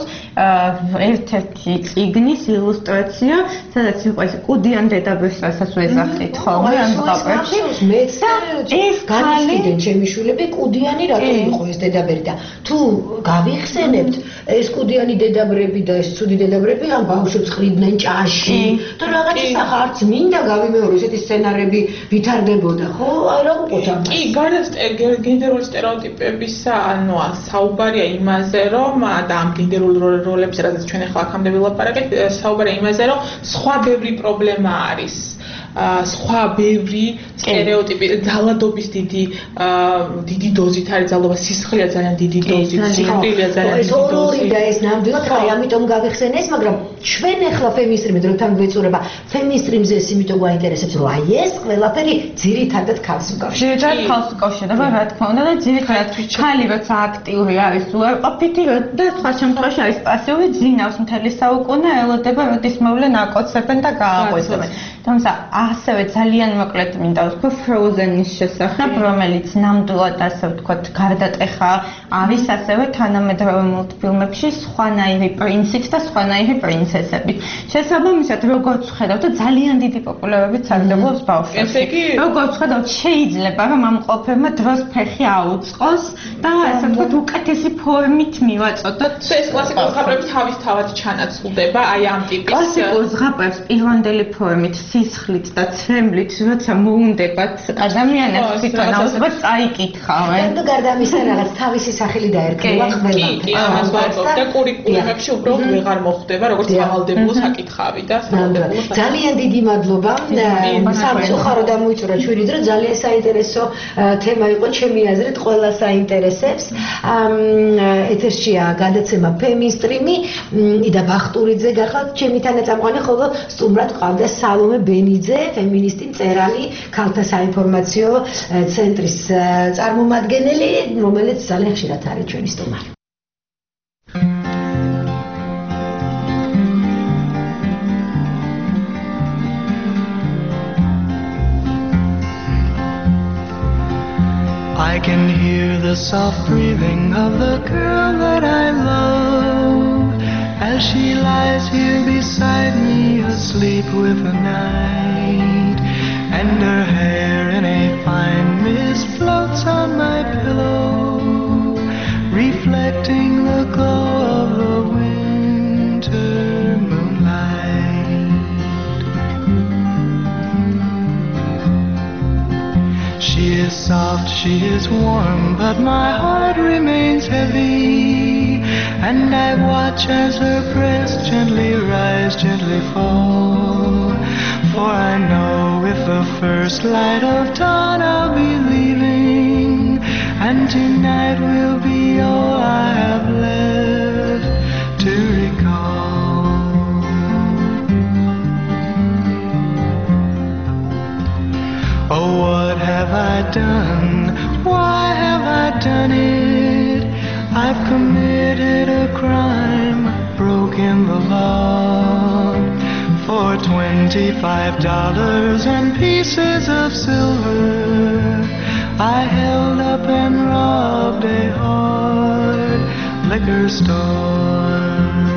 ერთ-ერთი წიგნის ილუსტრაცია სადაც იყო ეს კუდიან დედაბერს რასაც ვეძახით ხოლმე ამ ზღაპრებში მეც ეს განიცდიან ჩემი შვილები კუდიანი რატო იყო ეს დედაბერი და თუ გავიხსენებთ ეს კუდიანი დედაბრები და ეს ცუდი დედაბრები ამ ბავშვებს ხრიდნენ ჭაში და რაღაცა სახარც მინდა გავიმეორო ესეთი სცენარები ვითარდებოდა ხო აი რა უყოთ ამას კი გარდა გენდერული სტერეოტიპებისა ანუ საუბარია იმაზე რომ და ამ გენდერულ როლებზე რაც ჩვენ ახლა აქამდე ვილაპარაკეთ საუბარია იმაზე რომ სხვა ბევრი პრობლემა არის სხვა ბევრი სტერეოტიპი ძალადობის დიდი დიდი დოზით არის ძალადობა სისხლია ძალიან დიდი დოზით სიკვდილია ძალიან დიდი დოზით და ეს ნამდვილად ხარ ამიტომ გავიხსენეს მაგრამ ჩვენ ახლა ფემინისტრიმით რო თან გვეწურება ფემინისტრიმზე ეს იმიტომ გვაინტერესებს რომ აი ეს ყველაფერი ძირითადად ქალს უკავშირდება ძირითადად ქალს უკავშირდება რა თქმა უნდა და ძირითადად ქალი როცა აქტიური არის უარყოფითი და სხვა შემთხვევაში არის პასიური ძინავს მთელი საუკუნე ელოდება როდის მოვლენ აკოცებენ და გააღვიძებენ თუმცა ასევე ძალიან მოკლედ მინდა ვთქვა Frozen-ის შესახებ, რომელიც ნამდვილად ასე ვთქვათ, გარდატეხა არის ასევე თანამედროვე მულტფილმებში სხვანაირი პრინცით და სხვანაირი პრინცესებით. შესაბამისად, როგორც ვხედავთ, ძალიან დიდი პოპულარობით სარგებლობს ბავშვებში. როგორც ვხედავთ, შეიძლება რომ ამ ყველაფერმა დროს ფეხი აუწყოს და ასე ვთქვათ, უკეთესი ფორმით მივაწოდოთ. ეს კლასიკურ ზღაპრები თავისთავად ჩანაცვლდება, აი ამ ტიპის კლასიკურ ზღაპრებს პირვანდელი ფორმით, სისხლით და ცრემლით, როცა მოუნდებათ ადამიანებს თვითონ აუცილებლად წაიკითხავენ. და გარდა ამისა, რაღაც თავისი სახელი დაერქვა ყველა. კი, ამას ვარწმუნებ და კურიკულუმებში უბრალოდ ვეღარ მოხდება, როგორც სავალდებულო საკითხავი და სავალდებულო საკითხი. ძალიან დიდი მადლობა. სამწუხაროდ ამოიწურა ჩვენი დრო, ძალიან საინტერესო თემა იყო, ჩემი აზრით ყველა საინტერესებს. ეთერშია გადაცემა ფემინსტრიმი, იდა ბახტურიძე გახალთ ჩემი თანაწამყვანი, ხოლო სტუმრად ყავდა სალომე ბენიძე, ფემინისტი მწერალი, ქალთა საინფორმაციო ცენტრის წარმომადგენელი, რომელიც ძალიან ხშირად არის ჩვენი სტუმარი. I can hear the soft breathing of the girl that I love as she lies here beside me, asleep with the night, and her hair in a fine mist floats on my pillow, reflecting the glow of the winter moonlight. She is soft, she is warm, but my heart remains heavy, and I watch as her breast gently rise, gently fall, for I know with the first light of dawn I'll be leaving, and tonight will be all I have left to recall. Oh, what have I done? Why have I done it? I've committed a crime, broken the law. For twenty-five dollars and pieces of silver, I held up and robbed a hard liquor store.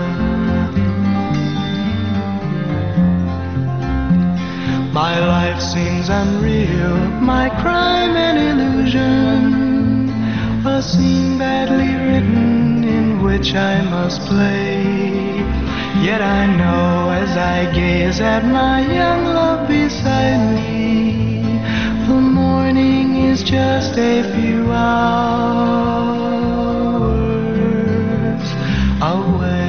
My life seems unreal, my crime an illusion, a scene badly written in which I must play. Yet I know as I gaze at my young love beside me, the morning is just a few hours away.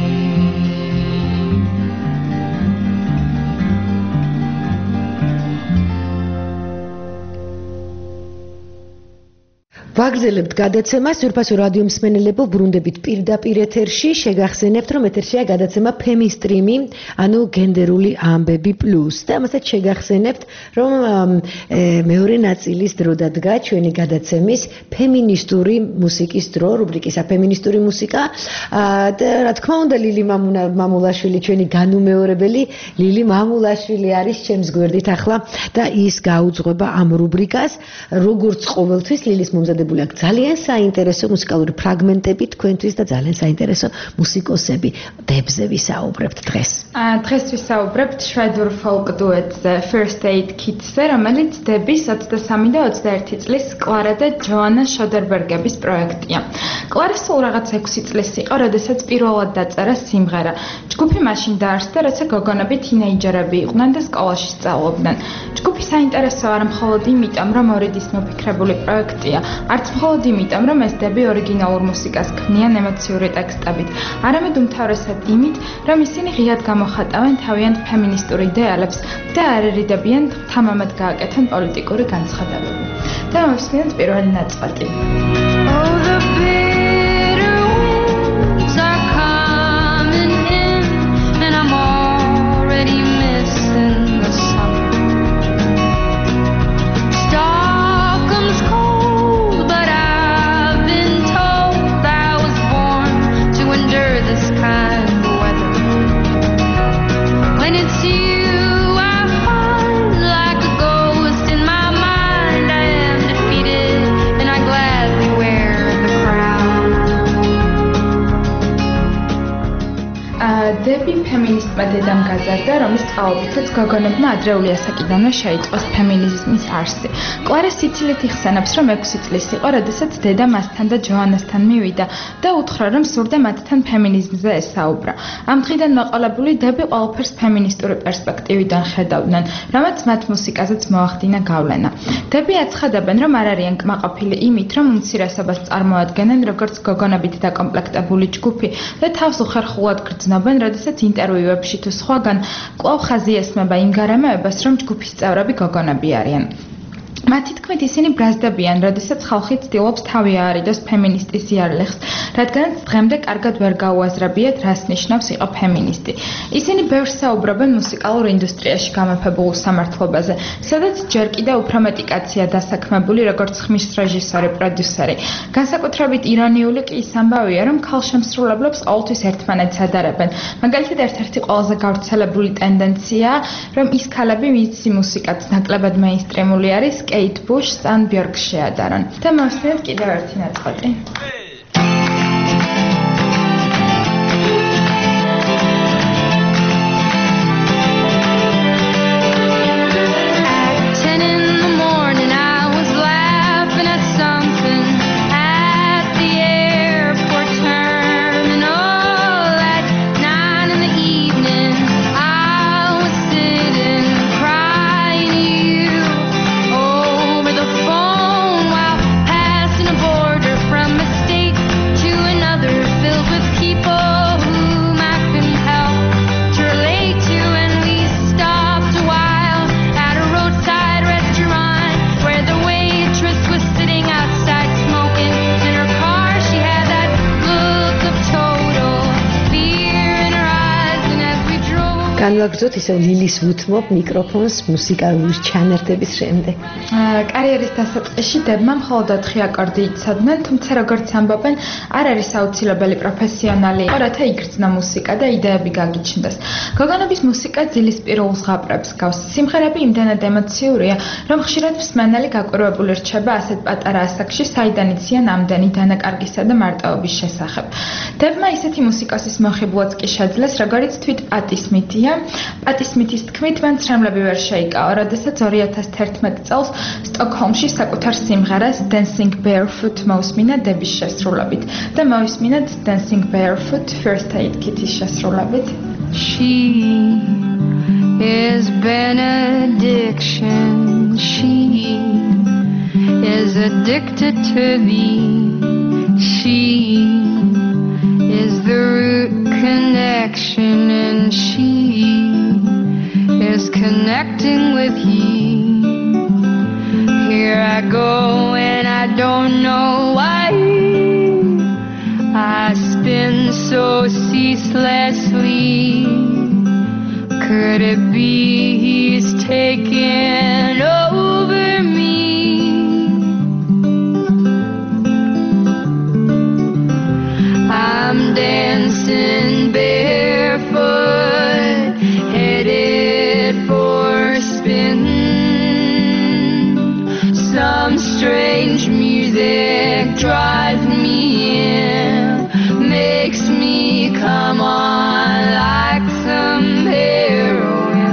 ვაგრძელებთ გადაცემას, ურფასო რადიო მსმენელებო, ბრუნდებით პირდაპირ ეთერში, შეგახსენებთ, რომ ეთერშია გადაცემა ფემინსტრიმი, ანუ გენდერული ამბები პლუს. და ამასაც შეგახსენებთ, რომ მეორე ნაწილის დრო დადგა ჩვენი გადაცემის ფემინისტური მუსიკის დრო, რუბრიკისა ფემინისტური მუსიკა. და რა თქმა უნდა, ლილი მამულაშვილი, ჩვენი განუმეორებელი ლილი მამულაშვილი არის ჩემს გვერდით ახლა და ის გაუძღვება ამ რუბრიკას, როგორც ყოველთვის ლილის მომზადებული ძალიან საინტერესო მუსიკალური ფრაგმენტები თქვენთვის და ძალიან საინტერესო მუსიკოსები. დებზე ვისაუბრებთ დღეს. დღეს ვისაუბრებთ შვედურ folk duetზე First Aid Kit-ზე, რომელიც დების ოცდასამი და ოცდაერთი წლის კლარა და ჯოანა შოდერბერგების პროექტია. კლარა სულ რაღაც ექვსი წლის იყო, როდესაც პირველად დაწერა სიმღერა. ჯგუფი მაშინ დაარსდა, როცა გოგონები თინეიჯერები იყვნენ და სკოლაში სწავლობდნენ. ჯგუფი საინტერესოა არა მხოლოდ იმიტომ, რომ ორიდის მოფიქრებული პროექტია, არც მხოლოდ იმიტომ, რომ ეს დები ორიგინალურ მუსიკას ქმნიან ემოციური ტექსტებით, არამედ უმთავრესად იმით, რომ ისინი ღიად გამოხატავენ თავიანთ ფემინისტურ იდეალებს და არ ერიდებიან თამამად გააკეთონ პოლიტიკური განცხადებები. და მოვსმინოთ პირველი ნაწყვეტი. When it's you I დები ფემინისტმა დედამ გაზარდა, რომლის წყალობითაც გოგონებმა ადრეული ასაკიდანვე შეიტყვეს ფემინიზმის არსი. კლარა სიცილით იხსენებს, რომ ექვსი წლის იყო, როდესაც დედა მასთან და ჯოანასთან მივიდა და უთხრა, რომ სურდა მათთან ფემინიზმზე ესაუბრა. ამ დღიდან მოყოლებული დები ყველაფერს ფემინისტური პერსპექტივიდან ხედავდნენ, რამაც მათ მუსიკაზეც მოახდინა გავლენა. დები აცხადებენ, რომ არ არიან კმაყოფილი იმით, რომ უმცირესობას წარმოადგენენ როგორც გოგონებით დაკომპლექტებული ჯგუფი და თავს უხერხულად გრძნობენ, როდესაც ინტერვიუებში თუ სხვაგან კვლავ ხაზი ესმება იმ გარემოებას, რომ ჯგუფის წევრები გოგონები არიან. მათი თქმით ისინი ბრაზდებიან, როდესაც ხალხი ცდილობს თავი აარიდოს ფემინისტის იარლეხს, რადგანაც დღემდე კარგად ვერ გაუაზრებიათ, რას ნიშნავს იყო ფემინისტი. ისინი ბევრს საუბრობენ მუსიკალურ ინდუსტრიაში გამეფებულ სამართლობაზე, სადაც ჯერ კიდევ უფრო მეტი კაცია დასაქმებული, როგორც ხმის რეჟისორი, პროდიუსერი. განსაკუთრებით ირონიული კი ის ამბავია, რომ ქალშემსრულებლებს ყოველთვის ერთმანეთს ადარებენ. მაგალითად, ერთ-ერთი ყველაზე გავრცელებული ტენდენციაა, რომ ის ქალები, ვინცი მუსიკაც ნაკლებად მეინსტრიმული არის, Kate Bush, Stan Bjork შეადარონ. და მოვსმინეთ კიდევ ერთი ნაწყვეტი. განვაგრძოთ ისევ ლილის ვუთმობ მიკროფონს მუსიკალური ჩანართების შემდეგ. კარიერის დასაწყისში დებმა მხოლოდ ოთხი აკორდი იცოდნენ, თუმცა როგორც ამბობენ, არ არის აუცილებელი პროფესიონალი იყო, რათა იგრძნო მუსიკა და იდეები გაგიჩნდეს. გოგონების მუსიკა ძილის პირულ ზღაპრებს გავს. სიმღერები იმდენად ემოციურია, რომ ხშირად მსმენელი გაკვირვებული რჩება ასეთ პატარა ასაკში, საიდან იციან ამდენი დანაკარგისა და მარტოობის შესახებ. დებმა ისეთი მუსიკოსის მოხიბლაც კი შეძლეს, როგორიც თვით პატი სმითია. პატი სმითის თქმით, მან ცრემლები ვერ შეიკავა, როდესაც ორი ათას თერთმეტ წელს სტოკჰოლმში საკუთარ სიმღერას Dancing Barefoot მოусმინა დების შესრულებით და მოვისმინოთ Dancing Barefoot First Aid Kit-ის შესრულებით. She is benediction. She is addicted to thee. She is the root connection, and she is connecting with you. Here I go and I don't know why I spin so ceaselessly. Could it be he's taking over me? I'm dancing barefoot, headed for a spin. Some strange music drives me in, makes me come on like some heroin.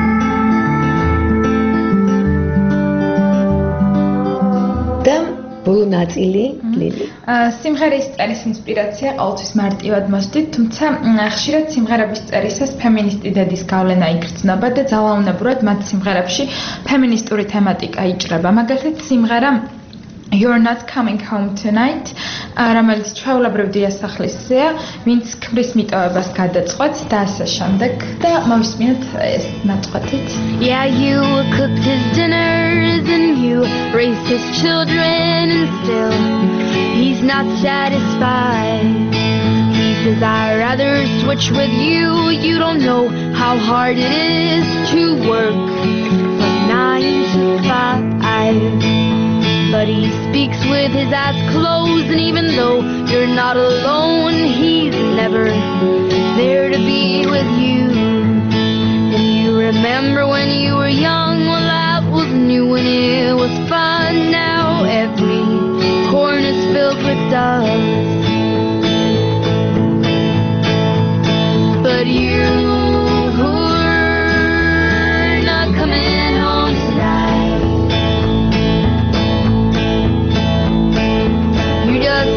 და ბოლო ნაწილი ლილი. სიმღერის წერის ინსპირაცია ყოველთვის მარტივად მოსდით, თუმცა ხშირად სიმღერების წერისას ფემინისტი დედის გავლენა იგრძნობა და ძალაუნებურად მათ სიმღერებში ფემინისტური თემატიკა იჭრება. მაგალითად, სიმღერა You're not coming home tonight, რომელიც ჩვეულებრივ დიასახლისია, ვინც ქმრის მიტოვებას გადაწყვეტს და ასე შემდეგ და მოვისმინოთ ეს ნაწყვეტით. Yeah, you cooked his dinners and you raised his children and still he's not satisfied. He says I'd rather switch with you. You don't know how hard it is to work from nine to five. But he speaks with his eyes closed, and even though you're not alone, he's never there to be with you. And you remember when you were young, well that was new and it was fun. Now every corner's filled with dust. But you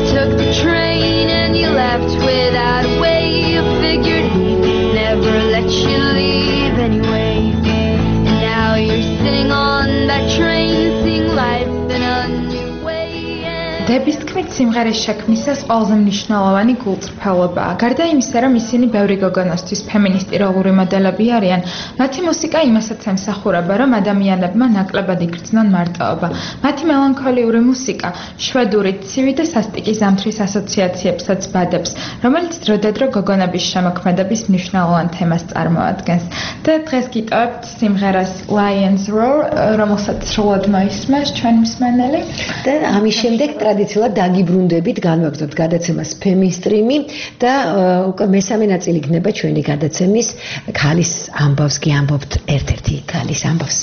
took the train and you left without a way. You figured he'd never let you leave anyway. And now you're sitting on that train, seeing life in a new way. დების თქმით, სიმღერის შექმნისას ყველაზე მნიშვნელოვანი გულწრფელობაა. გარდა იმისა, რომ ისინი ბევრი გოგონასთვის ფემინისტი როლური მოდელები არიან, მათი მუსიკა იმასაც ემსახურება, რომ ადამიანებმა ნაკლებად იგრძნონ მარტოობა. მათი მელანქოლიური მუსიკა შვედური ცივი და სასტიკი ზამთრის ასოციაციებსაც ბადებს, რომელიც დროდადრო გოგონების შემოქმედების მნიშვნელოვან თემას წარმოადგენს. და დღეს გიტოვებთ სიმღერას Lions Roar, რომელსაც სრულად მოისმენს ჩვენი მსმენელი. და ამის შემდეგ ტრადიციულად დაგიბრუნდებით, განვაგრძობთ გადაცემას ფემისტრიმი და უკვე მესამე ნაწილი იქნება ჩვენი გადაცემის ქალის ამბავს გიამბობთ ერთ-ერთი ქალის ამბავს.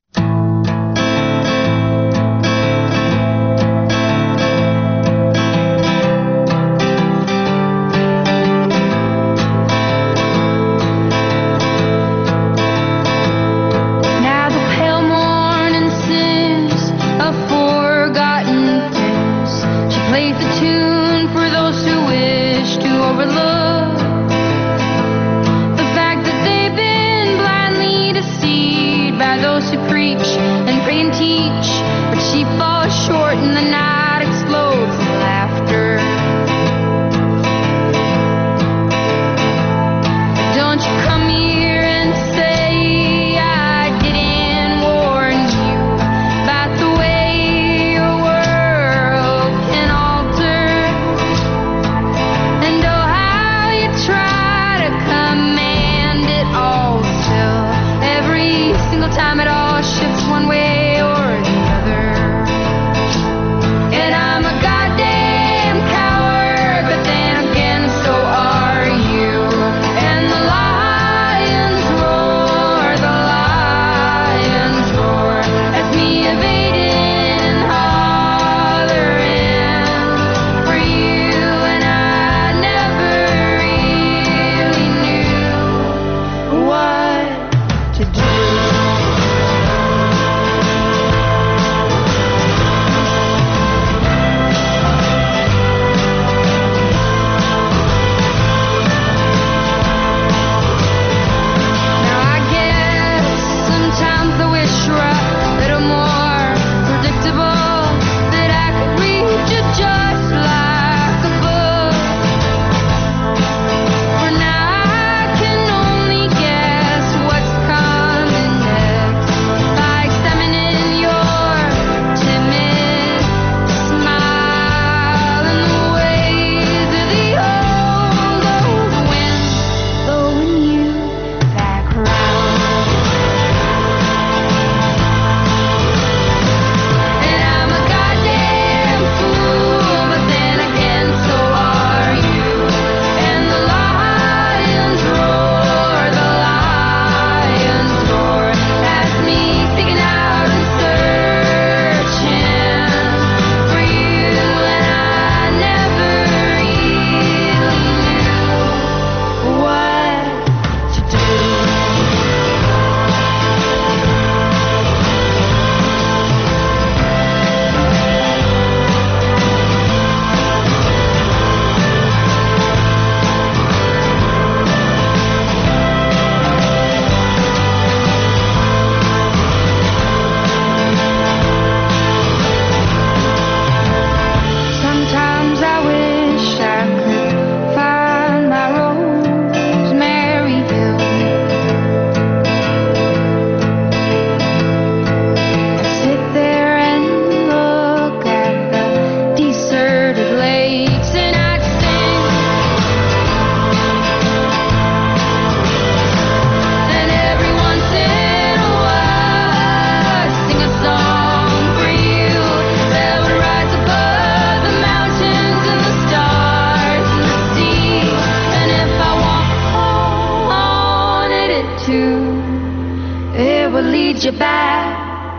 lead you back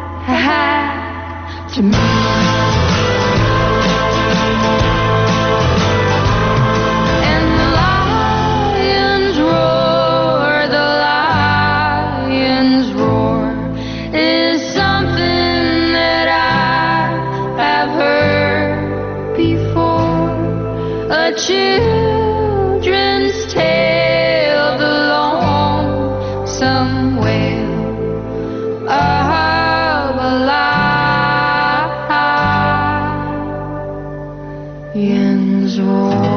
to me. And the lions roar, the lions roar is something that I have heard before. children's tale belong somewhere of a lion's roar.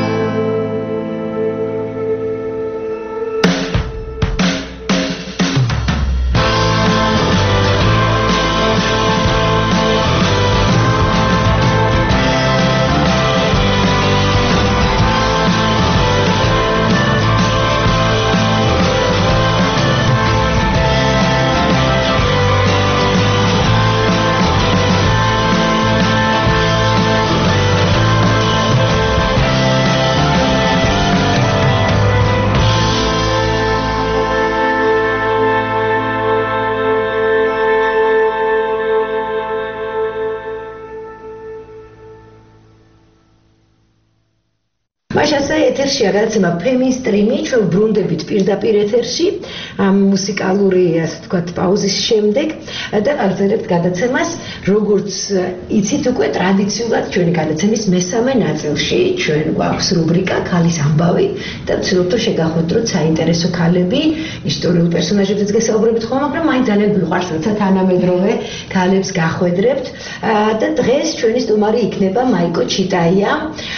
მაშასა ეთერშია გადაცემა ფემინსტრიმი, ჩვენ ბრუნდებით პირდაპირ ეთერში ამ მუსიკალური, ასე ვთქვათ, პაუზის შემდეგ და აღწერებთ გადაცემას, როგორც იცით უკვე ტრადიციულად ჩვენი გადაცემის მესამე ნაწილში ჩვენ გვაქვს რუბრიკა ქალის ამბავი და ვცდილობთ რომ შეგახოთ რომ საინტერესო ქალები, ისტორიულ პერსონაჟებზეც გესაუბრებით ხოლმე, მაგრამ მაინც ძალიან გვიყვარს როცა თანამედროვე ქალებს გახვედრებთ და დღეს ჩვენი სტუმარი იქნება მაიკო ჩიტაია,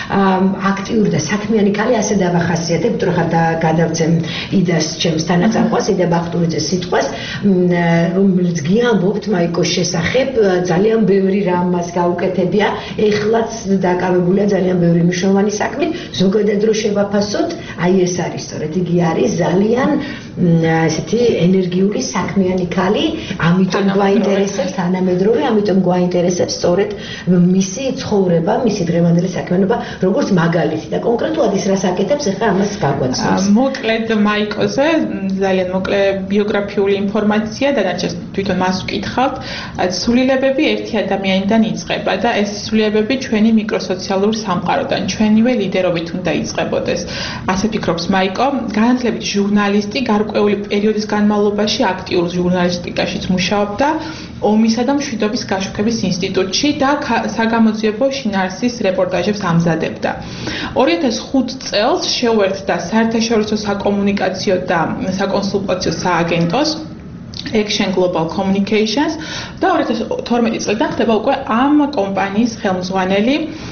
აქტიური და საქმიანი ქალი, ასე დავახასიათებ, რომ ხარ გადავცემ იდას ჩემს თანაწამყვას, იდა ბახტურიძეს სიტყვას, რომელიც გიამბობთ მაიკოს შესახებ, ძალიან ბევრი რამ მას გაუკეთებია, ეხლაც დაკავებულია ძალიან ბევრი მნიშვნელოვანი საქმით, ზოგადად რო შევაფასოთ, აი ეს არის სწორედ, იგი არის ძალიან ესეთი ენერგიული საქმიანი ქალი, ამიტომ გვაინტერესებს თანამედროვე, ამიტომ გვაინტერესებს სწორედ მისი ცხოვრება, მისი დღევანდელი საქმიანობა, როგორც მაგალითი და კონკრეტულად ის რას აკეთებს, ახლა ამას გაგვაცნობს. მოკლედ მაიკოზე ძალიან მოკლე ბიოგრაფიული ინფორმაცია და დანარჩენს თვითონ მას ვკითხავთ. ცვლილებები ერთი ადამიანიდან იწყება და ეს ცვლილებები ჩვენი მიკროსოციალური სამყაროდან, ჩვენივე ლიდერობით უნდა იწყებოდეს. ასე ფიქრობს მაიკო, განათლებით ჟურნალისტი, გარკვეული პერიოდის განმავლობაში აქტიურ ჟურნალისტიკაშიც მუშაობდა, ომისა და მშვიდობის გაშუქების ინსტიტუტში და საგამოძიებო შინაარსის რეპორტაჟებს ამზადებდა. ორი ათას ხუთ წელს შეუერთდა საერთაშორისო საკომუნიკაციო და საკონსულტაციო სააგენტოს Action Global Communications და ორი ათას თორმეტი წლიდან ხდება უკვე ამ კომპანიის ხელმძღვანელი.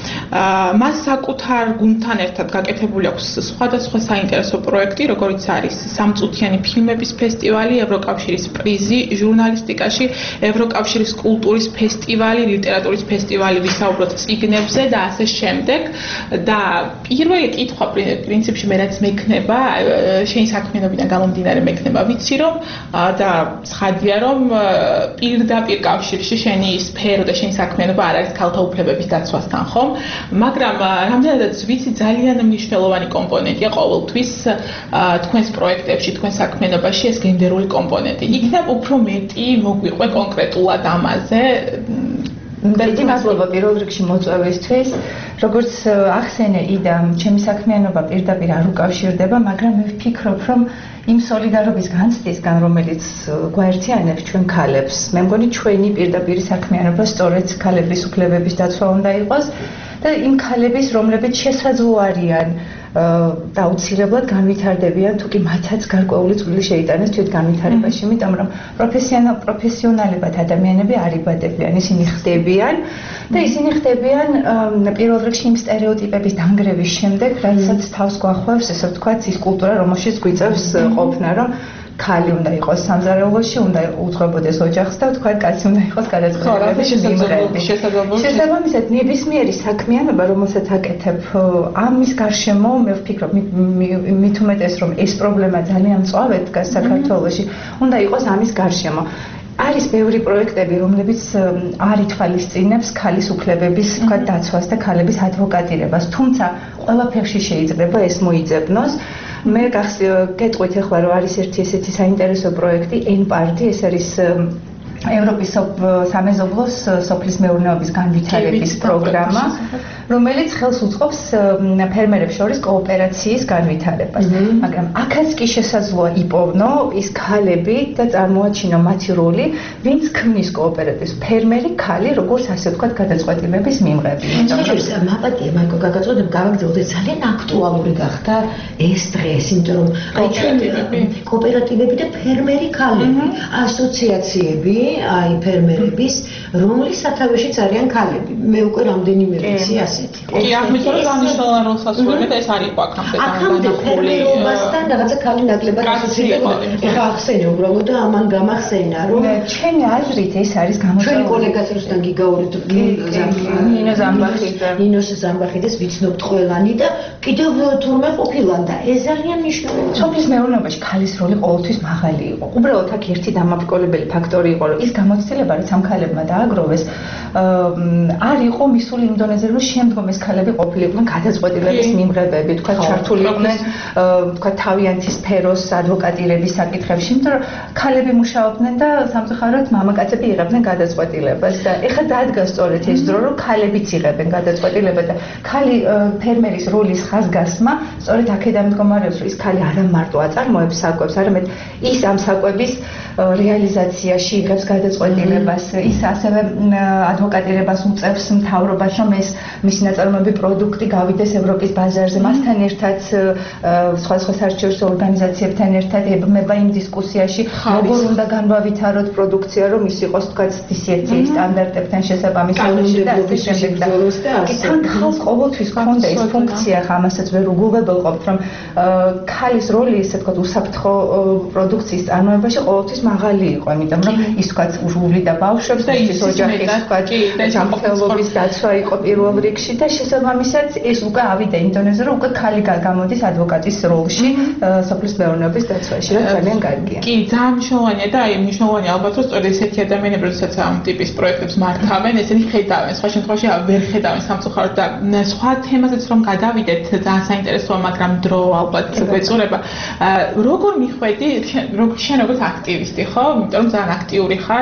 მას საკუთარ გუნდთან ერთად გაკეთებული აქვს სხვადასხვა საინტერესო პროექტი, როგორიც არის სამწუთიანი ფილმების ფესტივალი, ევროკავშირის პრიზი ჟურნალისტიკაში, ევროკავშირის კულტურის ფესტივალი, ლიტერატურის ფესტივალი, ვისაუბროთ წიგნებზე და ასე შემდეგ. და პირველი კითხვა პრინციპში მე რაც მექნება, შენი საქმიანობიდან გამომდინარე მექნება, ვიცი რომ და ცხადია რომ პირდაპირ კავშირში შენი სფერო და შენი საქმიანობა არ არის ქალთა უფლებების დაცვასთან, ხომ? მაგრამ რამდენადაც ვიცი, ძალიან მნიშვნელოვანი კომპონენტია ყოველთვის თქვენს პროექტებში, თქვენ საქმიანობაში ეს გენდერული კომპონენტი. იქნებ უფრო მეტი მოგვიყვე კონკრეტულად ამაზე. დიდი მადლობა პირველ რიგში მოწვევისთვის. როგორც ახსენე იდა, ჩემი საქმიანობა პირდაპირ არ უკავშირდება, მაგრამ მე ვფიქრობ, რომ იმ სოლიდარობის განცდისგან, რომელიც გვაერთიანებს ჩვენ ქალებს, მე მგონი ჩვენი პირდაპირი საქმიანობა სწორედ ქალების უფლებების დაცვა უნდა იყოს და იმ ქალების, რომლებიც შესაძლო არიან და აუცილებლად განვითარდებიან, თუ კი მათაც გარკვეული წვლილი შეიტანეს თვით განვითარებაში, იმიტომ რომ პროფესიონალებად ადამიანები არ იბადებიან, ისინი ხდებიან და ისინი ხდებიან პირველ რიგში იმ სტერეოტიპების დანგრევის შემდეგ, რასაც თავს გვახვევს, ესე ვთქვათ, ის კულტურა, რომელშიც გვიწევს ყოფნა, რომ ქალი უნდა იყოს სამზარეულოში, უნდა უძღვებოდეს ოჯახს და თქვა კაცი უნდა იყოს გადაწყვეტილების მიმღები. შესაბამისად, ნებისმიერი საქმიანობა, რომელსაც აკეთებ ამის გარშემო, მე ვფიქრობ, მით უმეტეს რომ ეს პრობლემა ძალიან მწვავედ დგას საქართველოში, უნდა იყოს ამის გარშემო. არის ბევრი პროექტები, რომლებიც არ ითვალისწინებს ქალის უფლებების, თქვა, დაცვას და ქალების ადვოკატირებას, თუმცა ყველაფერში შეიძლება ეს მოიძებნოს. მე გეტყვით ახლა რომ არის ერთი ესეთი საინტერესო პროექტი N-Party, ეს არის ევროპის სამეზობლოს სოფლის მეურნეობის განვითარების პროგრამა, რომელიც ხელს უწყობს ფერმერებს შორის კოოპერაციის განვითარებას. მაგრამ აქაც კი შესაძლოა იპოვნო ის ქალები და წარმოაჩინო მათი როლი, ვინც ქმნის კოოპერატივს. ფერმერი ქალი, როგორც ასე ვთქვათ, გადაწყვეტილების მიმღები. ეს მაპატია მაიკო გაგაწოდებ გავაგრძელოთ ძალიან აქტუალური გახდა ეს დღეს, იმიტომ რომ აი ჩვენ კოოპერატივები და ფერმერი ქალები, ასოციაციები, აი ფერმერების, რომლის სათავეშიც არიან ქალები. მე უკვე რამდენიმე ვიცი ასეთი. კი, აღმოჩნდა რომ აღნიშნულოვან როლს ასრულებდა და ეს არ იყო აქამდე განახორციელებასთან რაღაცა ქალი ნაკლებად ასოცირდება. ეხლა ახსენე უბრალოდ და ამან გამახსენა რომ ჩვენი აზრით ეს არის გამოწვეული. ჩვენი კოლეგაც რუსთან გიგაურით ნინო ზამბახი და ნინოს ზამბახიდეს ვიცნობთ ყველანი და კიდევ თურმე ყოფილან და ეს ძალიან მნიშვნელოვანია. სოფლის მეურნეობაში ქალის როლი ყოველთვის მაღალი იყო. უბრალოდ აქ ერთი დამამტკიცებელი ფაქტორი იყო, რომ ის გამოცდილება, რაც ამ ქალებმა დააგროვეს, არ იყო მისული იმ დონეზე, რომ შემდგომ ეს ქალები ყოფილიყვნენ გადაწყვეტილების მიმღებები, თქვა ჩართულიყვნენ, თქვა თავიანთი სფეროს ადვოკატირების საკითხებში, იმიტომ რომ ქალები მუშაობდნენ და სამწუხაროდ მამაკაცები იღებდნენ გადაწყვეტილებას და ეხლა დადგა სწორედ ეს დრო, რომ ქალებიც იღებენ გადაწყვეტილებას და ქალი ფერმერის როლის ხაზგასმა სწორედ აქედან მდგომარეობს, რომ ის ქალი არა მარტო აწარმოებს საკვებს, არამედ ის ამ საკვების რეალიზაციაში იღებს გადაწყვეტილებას, ის ასევე ადვოკატირებას უწევს მთავრობას, რომ ეს მისი ნაწარმოები პროდუქტი გავიდეს ევროპის ბაზარზე, მასთან ერთად სხვადასხვა საერთაშორისო ორგანიზაციებთან ერთად ებმება იმ დისკუსიაში, როგორ უნდა განვავითაროთ პროდუქცია, რომ ის იყოს თქვათ დი სი ეფ სი სტანდარტებთან შესაბამისობაში და ასე შემდეგ და თან ხალხს ყოველთვის ჰქონდა ეს ფუნქცია, ხა ამასაც ვერ უგულებელყოფთ, რომ ქალის როლი, ესე ვთქვათ, უსაფრთხო პროდუქციის წარმოებაში ყოველთვის მაღალი იყო, იმიტომ რომ ის თქვათ ურული და ბავშვებს და ის ოჯახის თქვათ ჯანმრთელობის დაცვა იყო პირველ რიგში და შესაბამისად ეს უკვე ავიდა იმ დონეზე, რომ უკვე ქალი გამოდის ადვოკატის როლში სოფლის მეურნეობის დაცვაში, რაც ძალიან კარგია. კი, ძალიან მნიშვნელოვანია და აი მნიშვნელოვანია ალბათ რომ სწორედ ესეთი ადამიანები, როდესაც ამ ტიპის პროექტებს მართავენ, ესენი ხედავენ, სხვა შემთხვევაში ვერ ხედავენ სამწუხაროდ და სხვა თემაზეც რომ გადავიდეთ, ძალიან საინტერესოა, მაგრამ დრო ალბათ გვეწურება. როგორ მიხვედი, შენ როგორც აქტივისტი, ხო? იმიტომ რომ ძალიან აქტიური ხარ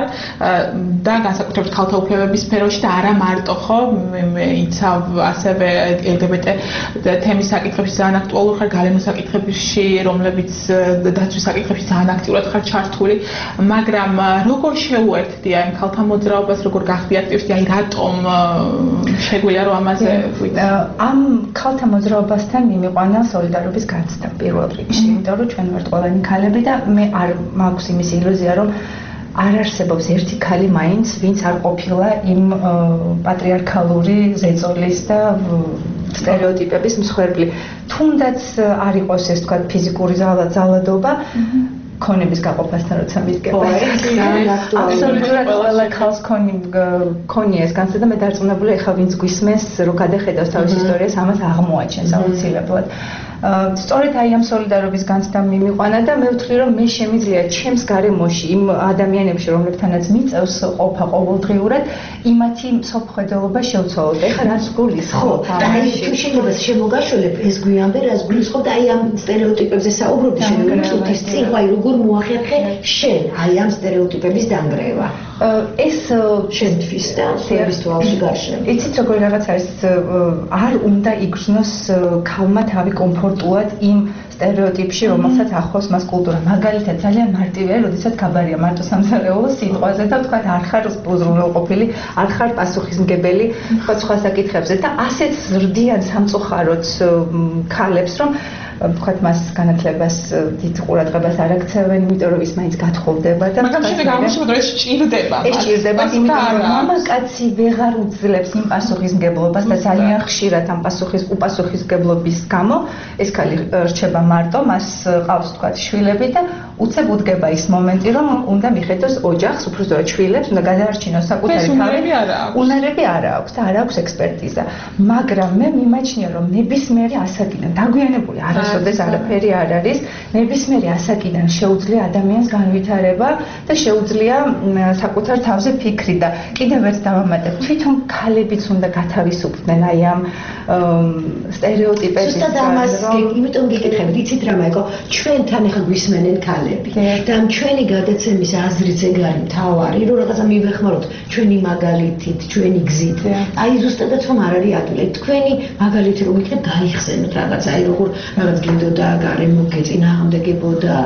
და განსაკუთრებით ქალთა უფლებების სფეროში და არა მარტო, ხო? მე იცავ ასევე ელ გი ბი ტე თემის საკითხებში ძალიან აქტუალური ხარ, გარემო საკითხებში, რომლებიც დაცვის საკითხებში ძალიან აქტიურად ხარ ჩართული, მაგრამ როგორ შეუერთდი აი ქალთა მოძრაობას, როგორ გახდი აქტივისტი, აი რატომ შეგვიძლია რომ ამაზე ვიტყვი? ამ ქალთა მოძრაობასთან მიმიყვანა სოლიდარობის განცდა პირველ რიგში, იმიტომ რომ ჩვენ ვართ ყველანი ქალები და მე არ მაქვს იმის ილუზია, რომ არ არსებობს ერთი ქალი მაინც, ვინც არ ყოფილა იმ პატრიარქალური ზეწოლის და სტერეოტიპების მსხვერპლი. თუნდაც არ იყოს ეს თქვა ფიზიკური ძალადობა, ქონების გაყოფასთან როცა მისგება. აბსოლუტურად ყველა ქალს ქონია ეს განცდა და მე დარწმუნებული ახლა ვინც გვისმენს, რომ გადახედავს თავის ისტორიას, ამას აღმოაჩენს აუცილებლად. სწორედ აი ამ სოლიდარობის განცდამ მიმიყვანა და მე ვთვლი რომ მე შემიძლია ჩემს გარემოში იმ ადამიანებში რომლებთანაც მიწევს ყოფა ყოველდღიურად იმათი მსოფლმხედველობა შევცვალოთ. ეხლა რაც გulis ხო? აი თუ შეიძლება შემოგაშოლებ ეს გვიანბე რაც გulis ხო და აი ამ სტერეოტიპებზე საუბრობდი შემოგიწუთის წინ აი როგორ მოახერხე შენ აი ამ სტერეოტიპების დანგრევა. ეს შენთვის და სერვის თვალში გარშემო. იცით როგორ რაღაც არის არ უნდა იგრძნოს ქალმა თავი კომფორტულად იმ სტერეოტიპში, რომელსაც ახლავს მას კულტურა. მაგალითად, ძალიან მარტივია, როდესაც გაბარია მარტო სამზარეულო სიტყვაზე და თქვა არ ხარ უზრუნველყოფილი, არ ხარ პასუხისმგებელი სხვა სხვა საკითხებზე და ასეთ ზრდიან სამწუხაროდ ქალებს, რომ ვთქვათ მას განათლებას დიდ ყურადღებას არ აქცევენ, იმიტომ რომ ის მაინც გათხოვდება და მაგრამ შემდეგ აღმოჩნდა რომ ეს ჭირდება. ეს ჭირდება, იმიტომ რომ მამაკაცი ვეღარ უძლებს იმ პასუხისმგებლობას და ძალიან ხშირად ამ პასუხის უპასუხისმგებლობის გამო ეს ქალი რჩება მარტო, მას ყავს ვთქვათ შვილები და უცებ უდგება ის მომენტი, რომ უნდა მიხედოს ოჯახს, უბრალოდ შვილებს, უნდა გადაარჩინოს საკუთარი თავი. უნარები არ აქვს და არ აქვს ექსპერტიზა. მაგრამ მე მიმაჩნია, რომ ნებისმიერი ასაკიდან დაგვიანებული არასოდეს არაფერი არ არის, ნებისმიერი ასაკიდან შეუძლია ადამიანს განვითარება და შეუძლია საკუთარ თავზე ფიქრი და კიდევ ერთ დავამატებ, თვითონ ქალებიც უნდა გათავისუფლდნენ აი ამ სტერეოტიპების. ზუსტად ამას, იმიტომ გიკითხებით, იცით რა მაიკო, ჩვენთან ახლა გვისმენენ ქალები ქალები. და ამ ჩვენი გადაცემის აზრიც ეგ არის მთავარი, რომ რაღაცა მივეხმაროთ ჩვენი მაგალითით, ჩვენი გზით. აი ზუსტადაც რომ არ არის ადვილი. თქვენი მაგალითი რომ იქნებ გაიხსენოთ რაღაცა, აი როგორ რაღაც გინდოდა გარემო გეწინააღმდეგებოდა.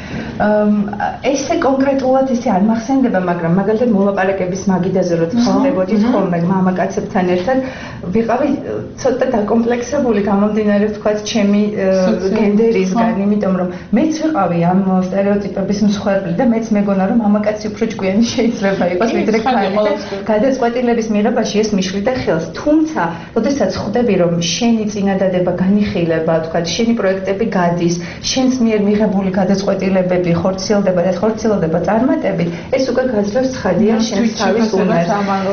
ესე კონკრეტულად ისე არ მახსენდება, მაგრამ მაგალითად მოლაპარაკების მაგიდაზე რო ხდებოდით ხოლმე მამაკაცებთან ერთად, ვიყავი ცოტა დაკომპლექსებული გამომდინარე ვთქვათ ჩემი გენდერისგან, იმიტომ რომ მეც ვიყავი ამ სტერეოტიპების მსხვერპლი და მეც მეგონა რომ მამაკაცი უფრო ჭკვიანი შეიძლება იყოს ვიდრე ქალი და გადაწყვეტილების მიღებაში ეს მიშლიდა ხელს. თუმცა, როდესაც ხვდები რომ შენი წინადადება განიხილება, ვთქვათ, შენი პროექტები გადის, შენს მიერ მიღებული გადაწყვეტილებები ხორციელდება და ხორციელდება წარმატებით, ეს უკვე გაძლევს ცხადია შენს თავის უნარს.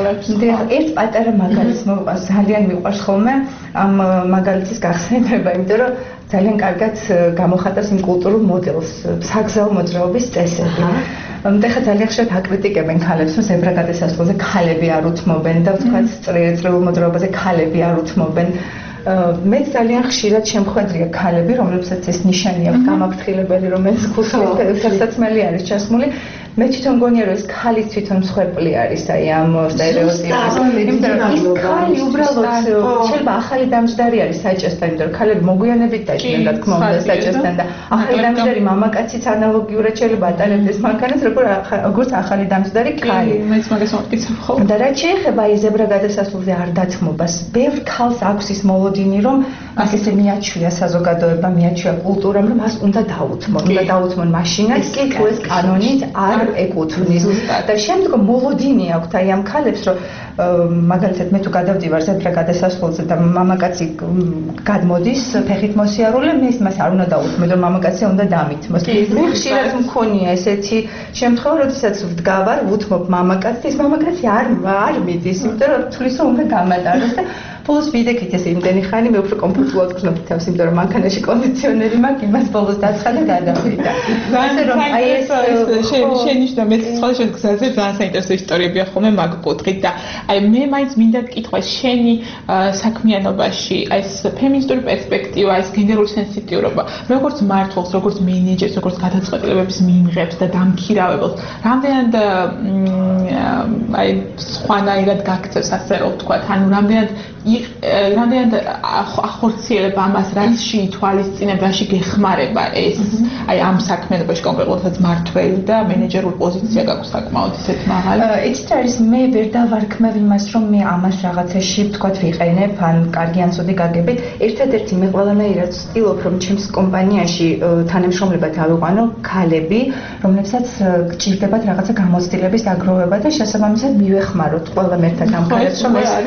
ერთ პატარა მაგალითს მოვიყვანს, ძალიან მიყვარს ხოლმე ამ მაგალითის გახსენება, იმიტომ რომ ძალიან კარგად გამოხატავს იმ კულტურულ მოდელს, საგზაო მოძრაობის წესები. და ხა ძალიან ხშირად აკრიტიკებენ ქალებს, რომ ზებრა გადასასვლელზე ქალები არ უთმობენ და ვთქვათ წრეწრეულ მოძრაობაზე ქალები არ უთმობენ. მე ძალიან ხშირად შემხვედრია ქალები, რომლებსაც ეს ნიშანი აქვს გამაფრთხილებელი, რომელიც გულსაცმელი არის ჩასმული. მე თვითონ მგონია რომ ეს ქალის თვითონ მსხვერპლი არის აი ამ სტერეოტიპის. იმიტომ რომ ის ქალი უბრალოდ შეიძლება ახალი დამჯდარი არის საჭესთან, იმიტომ რომ ქალები მოგვიანებით დაიჭირენ და თქმა უნდა საჭესთან და ახალი დამჯდარი მამაკაციც ანალოგიურად შეიძლება ატარებდეს მანქანას, როგორც ახალი დამჯდარი ქალი. მეც მაგას მომტკიცებ ხოლმე. და რაც შეეხება აი ზებრა გადასასვლელზე არ დათმობას, ბევრ ქალს აქვს ის მოლოდინი, რომ მას ესე მიაჩვია საზოგადოება, მიაჩვია კულტურამ, რომ მას უნდა დაუთმონ, უნდა დაუთმონ მაშინაც კი თუ ეს კანონით არ ეკუთვნის. და შემდგომ მოლოდინი აქვს აი ამ ქალებს, რომ მაგალითად მე თუ გადავდივარ ზებრა გადასასვლელზე და მამაკაცი გადმოდის ფეხით მოსიარულე, მე მას არ უნდა დაუთმო, რომ მამაკაცი უნდა დამითმოს. მე ხშირად მქონია ესეთი შემთხვევა, როდესაც ვდგავარ, ვუთმობ მამაკაცს, ის მამაკაცი არ არ მიდის, იმიტომ რომ თulis რომ უნდა გამატაროს და ბოლოს ვიდექით ეს იმდენი ხანი მე უფრო კომფორტულად ვქნობ თავს, იმიტომ რომ მანქანაში კონდიციონერი მაქვს, იმას ბოლოს დაცხადა და გადავიდა. ასე რომ აი ეს შენიშნა მე ცხოვრების გზაზე ძალიან საინტერესო ისტორიებია ხოლმე მაგ კუთხით და აი მე მაინც მინდა გკითხვა შენი საქმიანობაში აი ეს ფემინისტური პერსპექტივა, ეს გენდერული სენსიტიურობა, როგორც მართლს, როგორც მენეჯერს, როგორც გადაწყვეტილებების მიმღებს და დამქირავებელს, რამდენად აი სხვანაირად გაქცევს ასე რომ ვთქვა, ანუ რამდენად რამდენად ახორციელება ამას, რაც შეითვალისწინებაში გეხმარება ეს აი ამ საქმიანობაში კონკრეტულად მმართველი და მენეჯერული პოზიცია გაქვს საკმაოდ ისეთ მაღალი. იცით არის მე ვერ დავარქმევ იმას, რომ მე ამას რაღაცაში ვთქვათ ვიყენებ, ან კარგი ან ცუდი გაგებით. ერთადერთი მე ყველანაირად ვცდილობ, რომ ჩემს კომპანიაში თანამშრომლებად ავიყვანო ქალები, რომლებსაც გჭირდებათ რაღაცა გამოცდილების დაგროვება და შესაბამისად მივეხმაროთ ყველამ ერთად ამ ქალებს, რომ ეს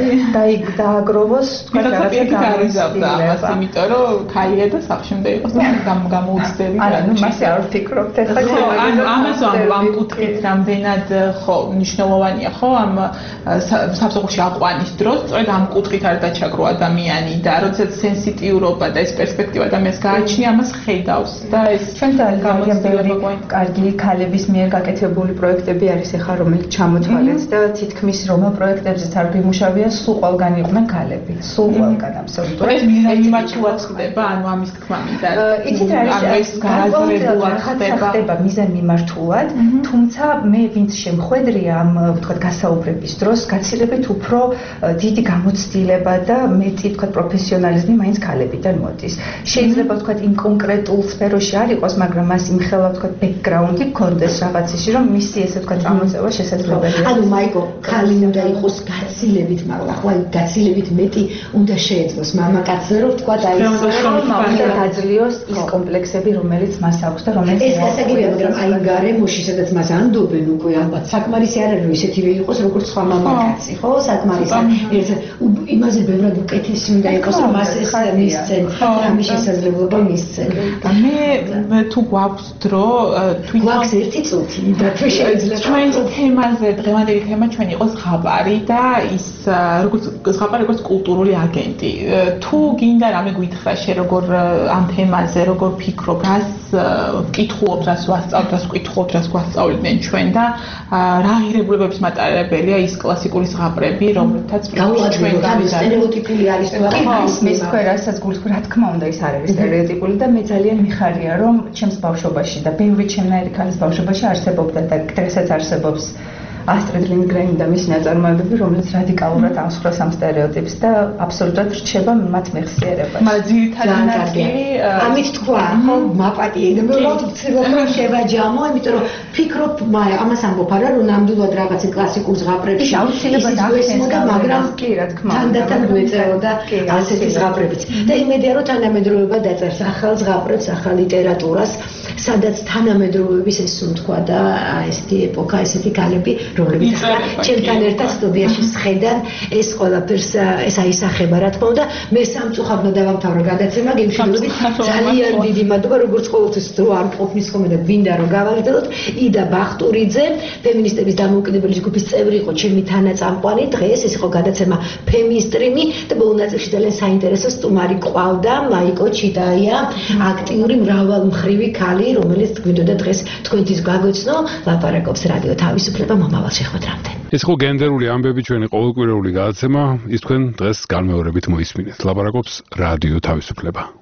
დააგროვოს თქვა რაღაცა გამოცდილება ამას, იმიტომ რომ ქალია და სახლში უნდა იყოს და გამოუცდები. არა, ნუ მასე არ ვფიქრობთ ახლა ამას ამ კუთხით რამდენად ხო მნიშვნელოვანია ხო ამ სამსახურში აყვანის დროს სწორედ ამ კუთხით არ დაჩაგრო ადამიანი და როდესაც სენსიტიურობა და ეს პერსპექტივა ადამიანს გააჩნია, ამას ხედავს და ეს ჩვენ ძალიან ბევრი კარგი ქალების მიერ გაკეთებული პროექტები არის ახლა რომელიც ჩამოთვალეთ და თითქმის რომელ პროექტებზეც არ გიმუშავია, სულ ყველგან იყვნენ ქალები, სულ ყველგან აბსოლუტურად. ეს მიზანმიმართულად ხდება, ანუ ამის თქმა მინდა. იცით რა არის გარკვეულად ხდება მიზანმიმართულად, თუმცა მე ვინც შემხვედრია ამ ვთქვათ გასაუბრების დროს, გაცილებით უფრო დიდი გამოცდილება და მეტი ვთქვათ პროფესიონალიზმი მაინც ქალებიდან მოდის. შეიძლება ვთქვათ იმ კონკრეტულ სფეროში არ იყოს, მაგრამ მას იმხელა ვთქვათ ბექგრაუნდი გქონდეს რაღაცაში, რომ მისი ესე ვთქვათ წამოწევა შესაძლებელია. ანუ მაიკო, ქალი უნდა იყოს გაცილებით, მაგრამ ახლა გაცილებით მეტი უნდა შეეძლოს მამაკაცზე, რომ ვთქვათ აი ეს უნდა დაძლიოს ის კომპლექსები, რომელიც მას აქვს და რომელიც ეს გასაგებია, მაგრამ აი გარემოში, სადაც მას ანდობენ უკვე ალბათ საკმარისი არ არის, რომ ისეთივე იყოს, როგორც სხვა მამაკაცი, ხო? საკმარისი. ერთად იმაზე ბევრად უკეთესი უნდა იყოს, რომ მას ეს მისცენ, ამის შესაძლებლობა მისცენ. და მე თუ გვაქვს დრო, თვითონ გვაქვს ერთი წუთი და თუ შეიძლება ჩვენ თემაზე დღევანდელი თემა ჩვენ იყო ზღაპარი და ის როგორც ზღაპარი როგორც კულტურული აგენტი. თუ გინდა რამე გითხრა შე როგორ ამ თემაზე როგორ ფიქრობ, რას ვკითხულობ, რას ვასწავლებ, რას ვკითხულობ, რას გვასწავლიდნენ ჩვენ და რა ღირებულებების მატარებელია ის კლასიკური ზღაპრები, რომლითაც ჩვენ გავიზარდეთ სტერეოტიპული არის თუ არა მის თქვენ რასაც გულს რა თქმა უნდა ის არ არის სტერეოტიპული და მე ძალიან მიხარია რომ ჩემს ბავშვობაში და ბევრი ჩემნაირი ქალის ბავშვობაში არსებობდა და დღესაც არსებობს ასტრიდ ლინდგრენი და მის ნაწარმოებები, რომელიც რადიკალურად აღსხვრას ამ სტერეოტიპს და აბსოლუტურად რჩება მათ მეხსიერებას. მაგრამ ძირითადი ნაწილი ამით თქვა, ხო, მაპატიე. მე ვთქვი, ვცდილობ რომ შევაჯამო, იმიტომ რომ ფიქრობ, ამას ამბობ არა, რომ ნამდვილად რაღაც კლასიკურ ზღაპრებში აუცილებლად ახსენდა, მაგრამ კი რა თქმა უნდა, თანდათან გვეწეოდა ასეთი ზღაპრებიც. და იმედია რომ თანამედროვეობა დაწერს ახალ ზღაპრებს, ახალ ლიტერატურას, სადაც თანამედროვეობის ეს თქვა და ესეთი ეპოქა, ესეთი კალები რომლებიც ჩემთან ერთად სტუდიაში შედან ეს ყველაფერს ეს აისახება რა თქმა უნდა მე სამწუხაროდ დავამთავრო გადაცემა გემშვიდობით ძალიან დიდი მადლობა როგორც ყოველთვის დრო არ ყოფნის ხოლმე და გვინდა რომ გავაგრძელოთ იდა ბახტურიძე ფემინისტების დამოუკიდებელი ჯგუფის წევრი იყო ჩემი თანაწამყვანი დღეს ეს იყო გადაცემა ფემისტრიმი და ბოლო ნაწილში ძალიან საინტერესო სტუმარი ყავდა მაიკო ჩიტაია აქტიური მრავალმხრივი ქალი რომელიც გვინდოდა დღეს თქვენთვის გაგვეცნო ლაპარაკობს რადიო თავისუფლება მომავალ შეხვედრამდე. ეს ხო გენდერული ამბები ჩვენი ყოველკვირეული გადაცემა, ის თქვენ დღეს განმეორებით მოისმინეთ. ლაპარაკობს რადიო თავისუფლება.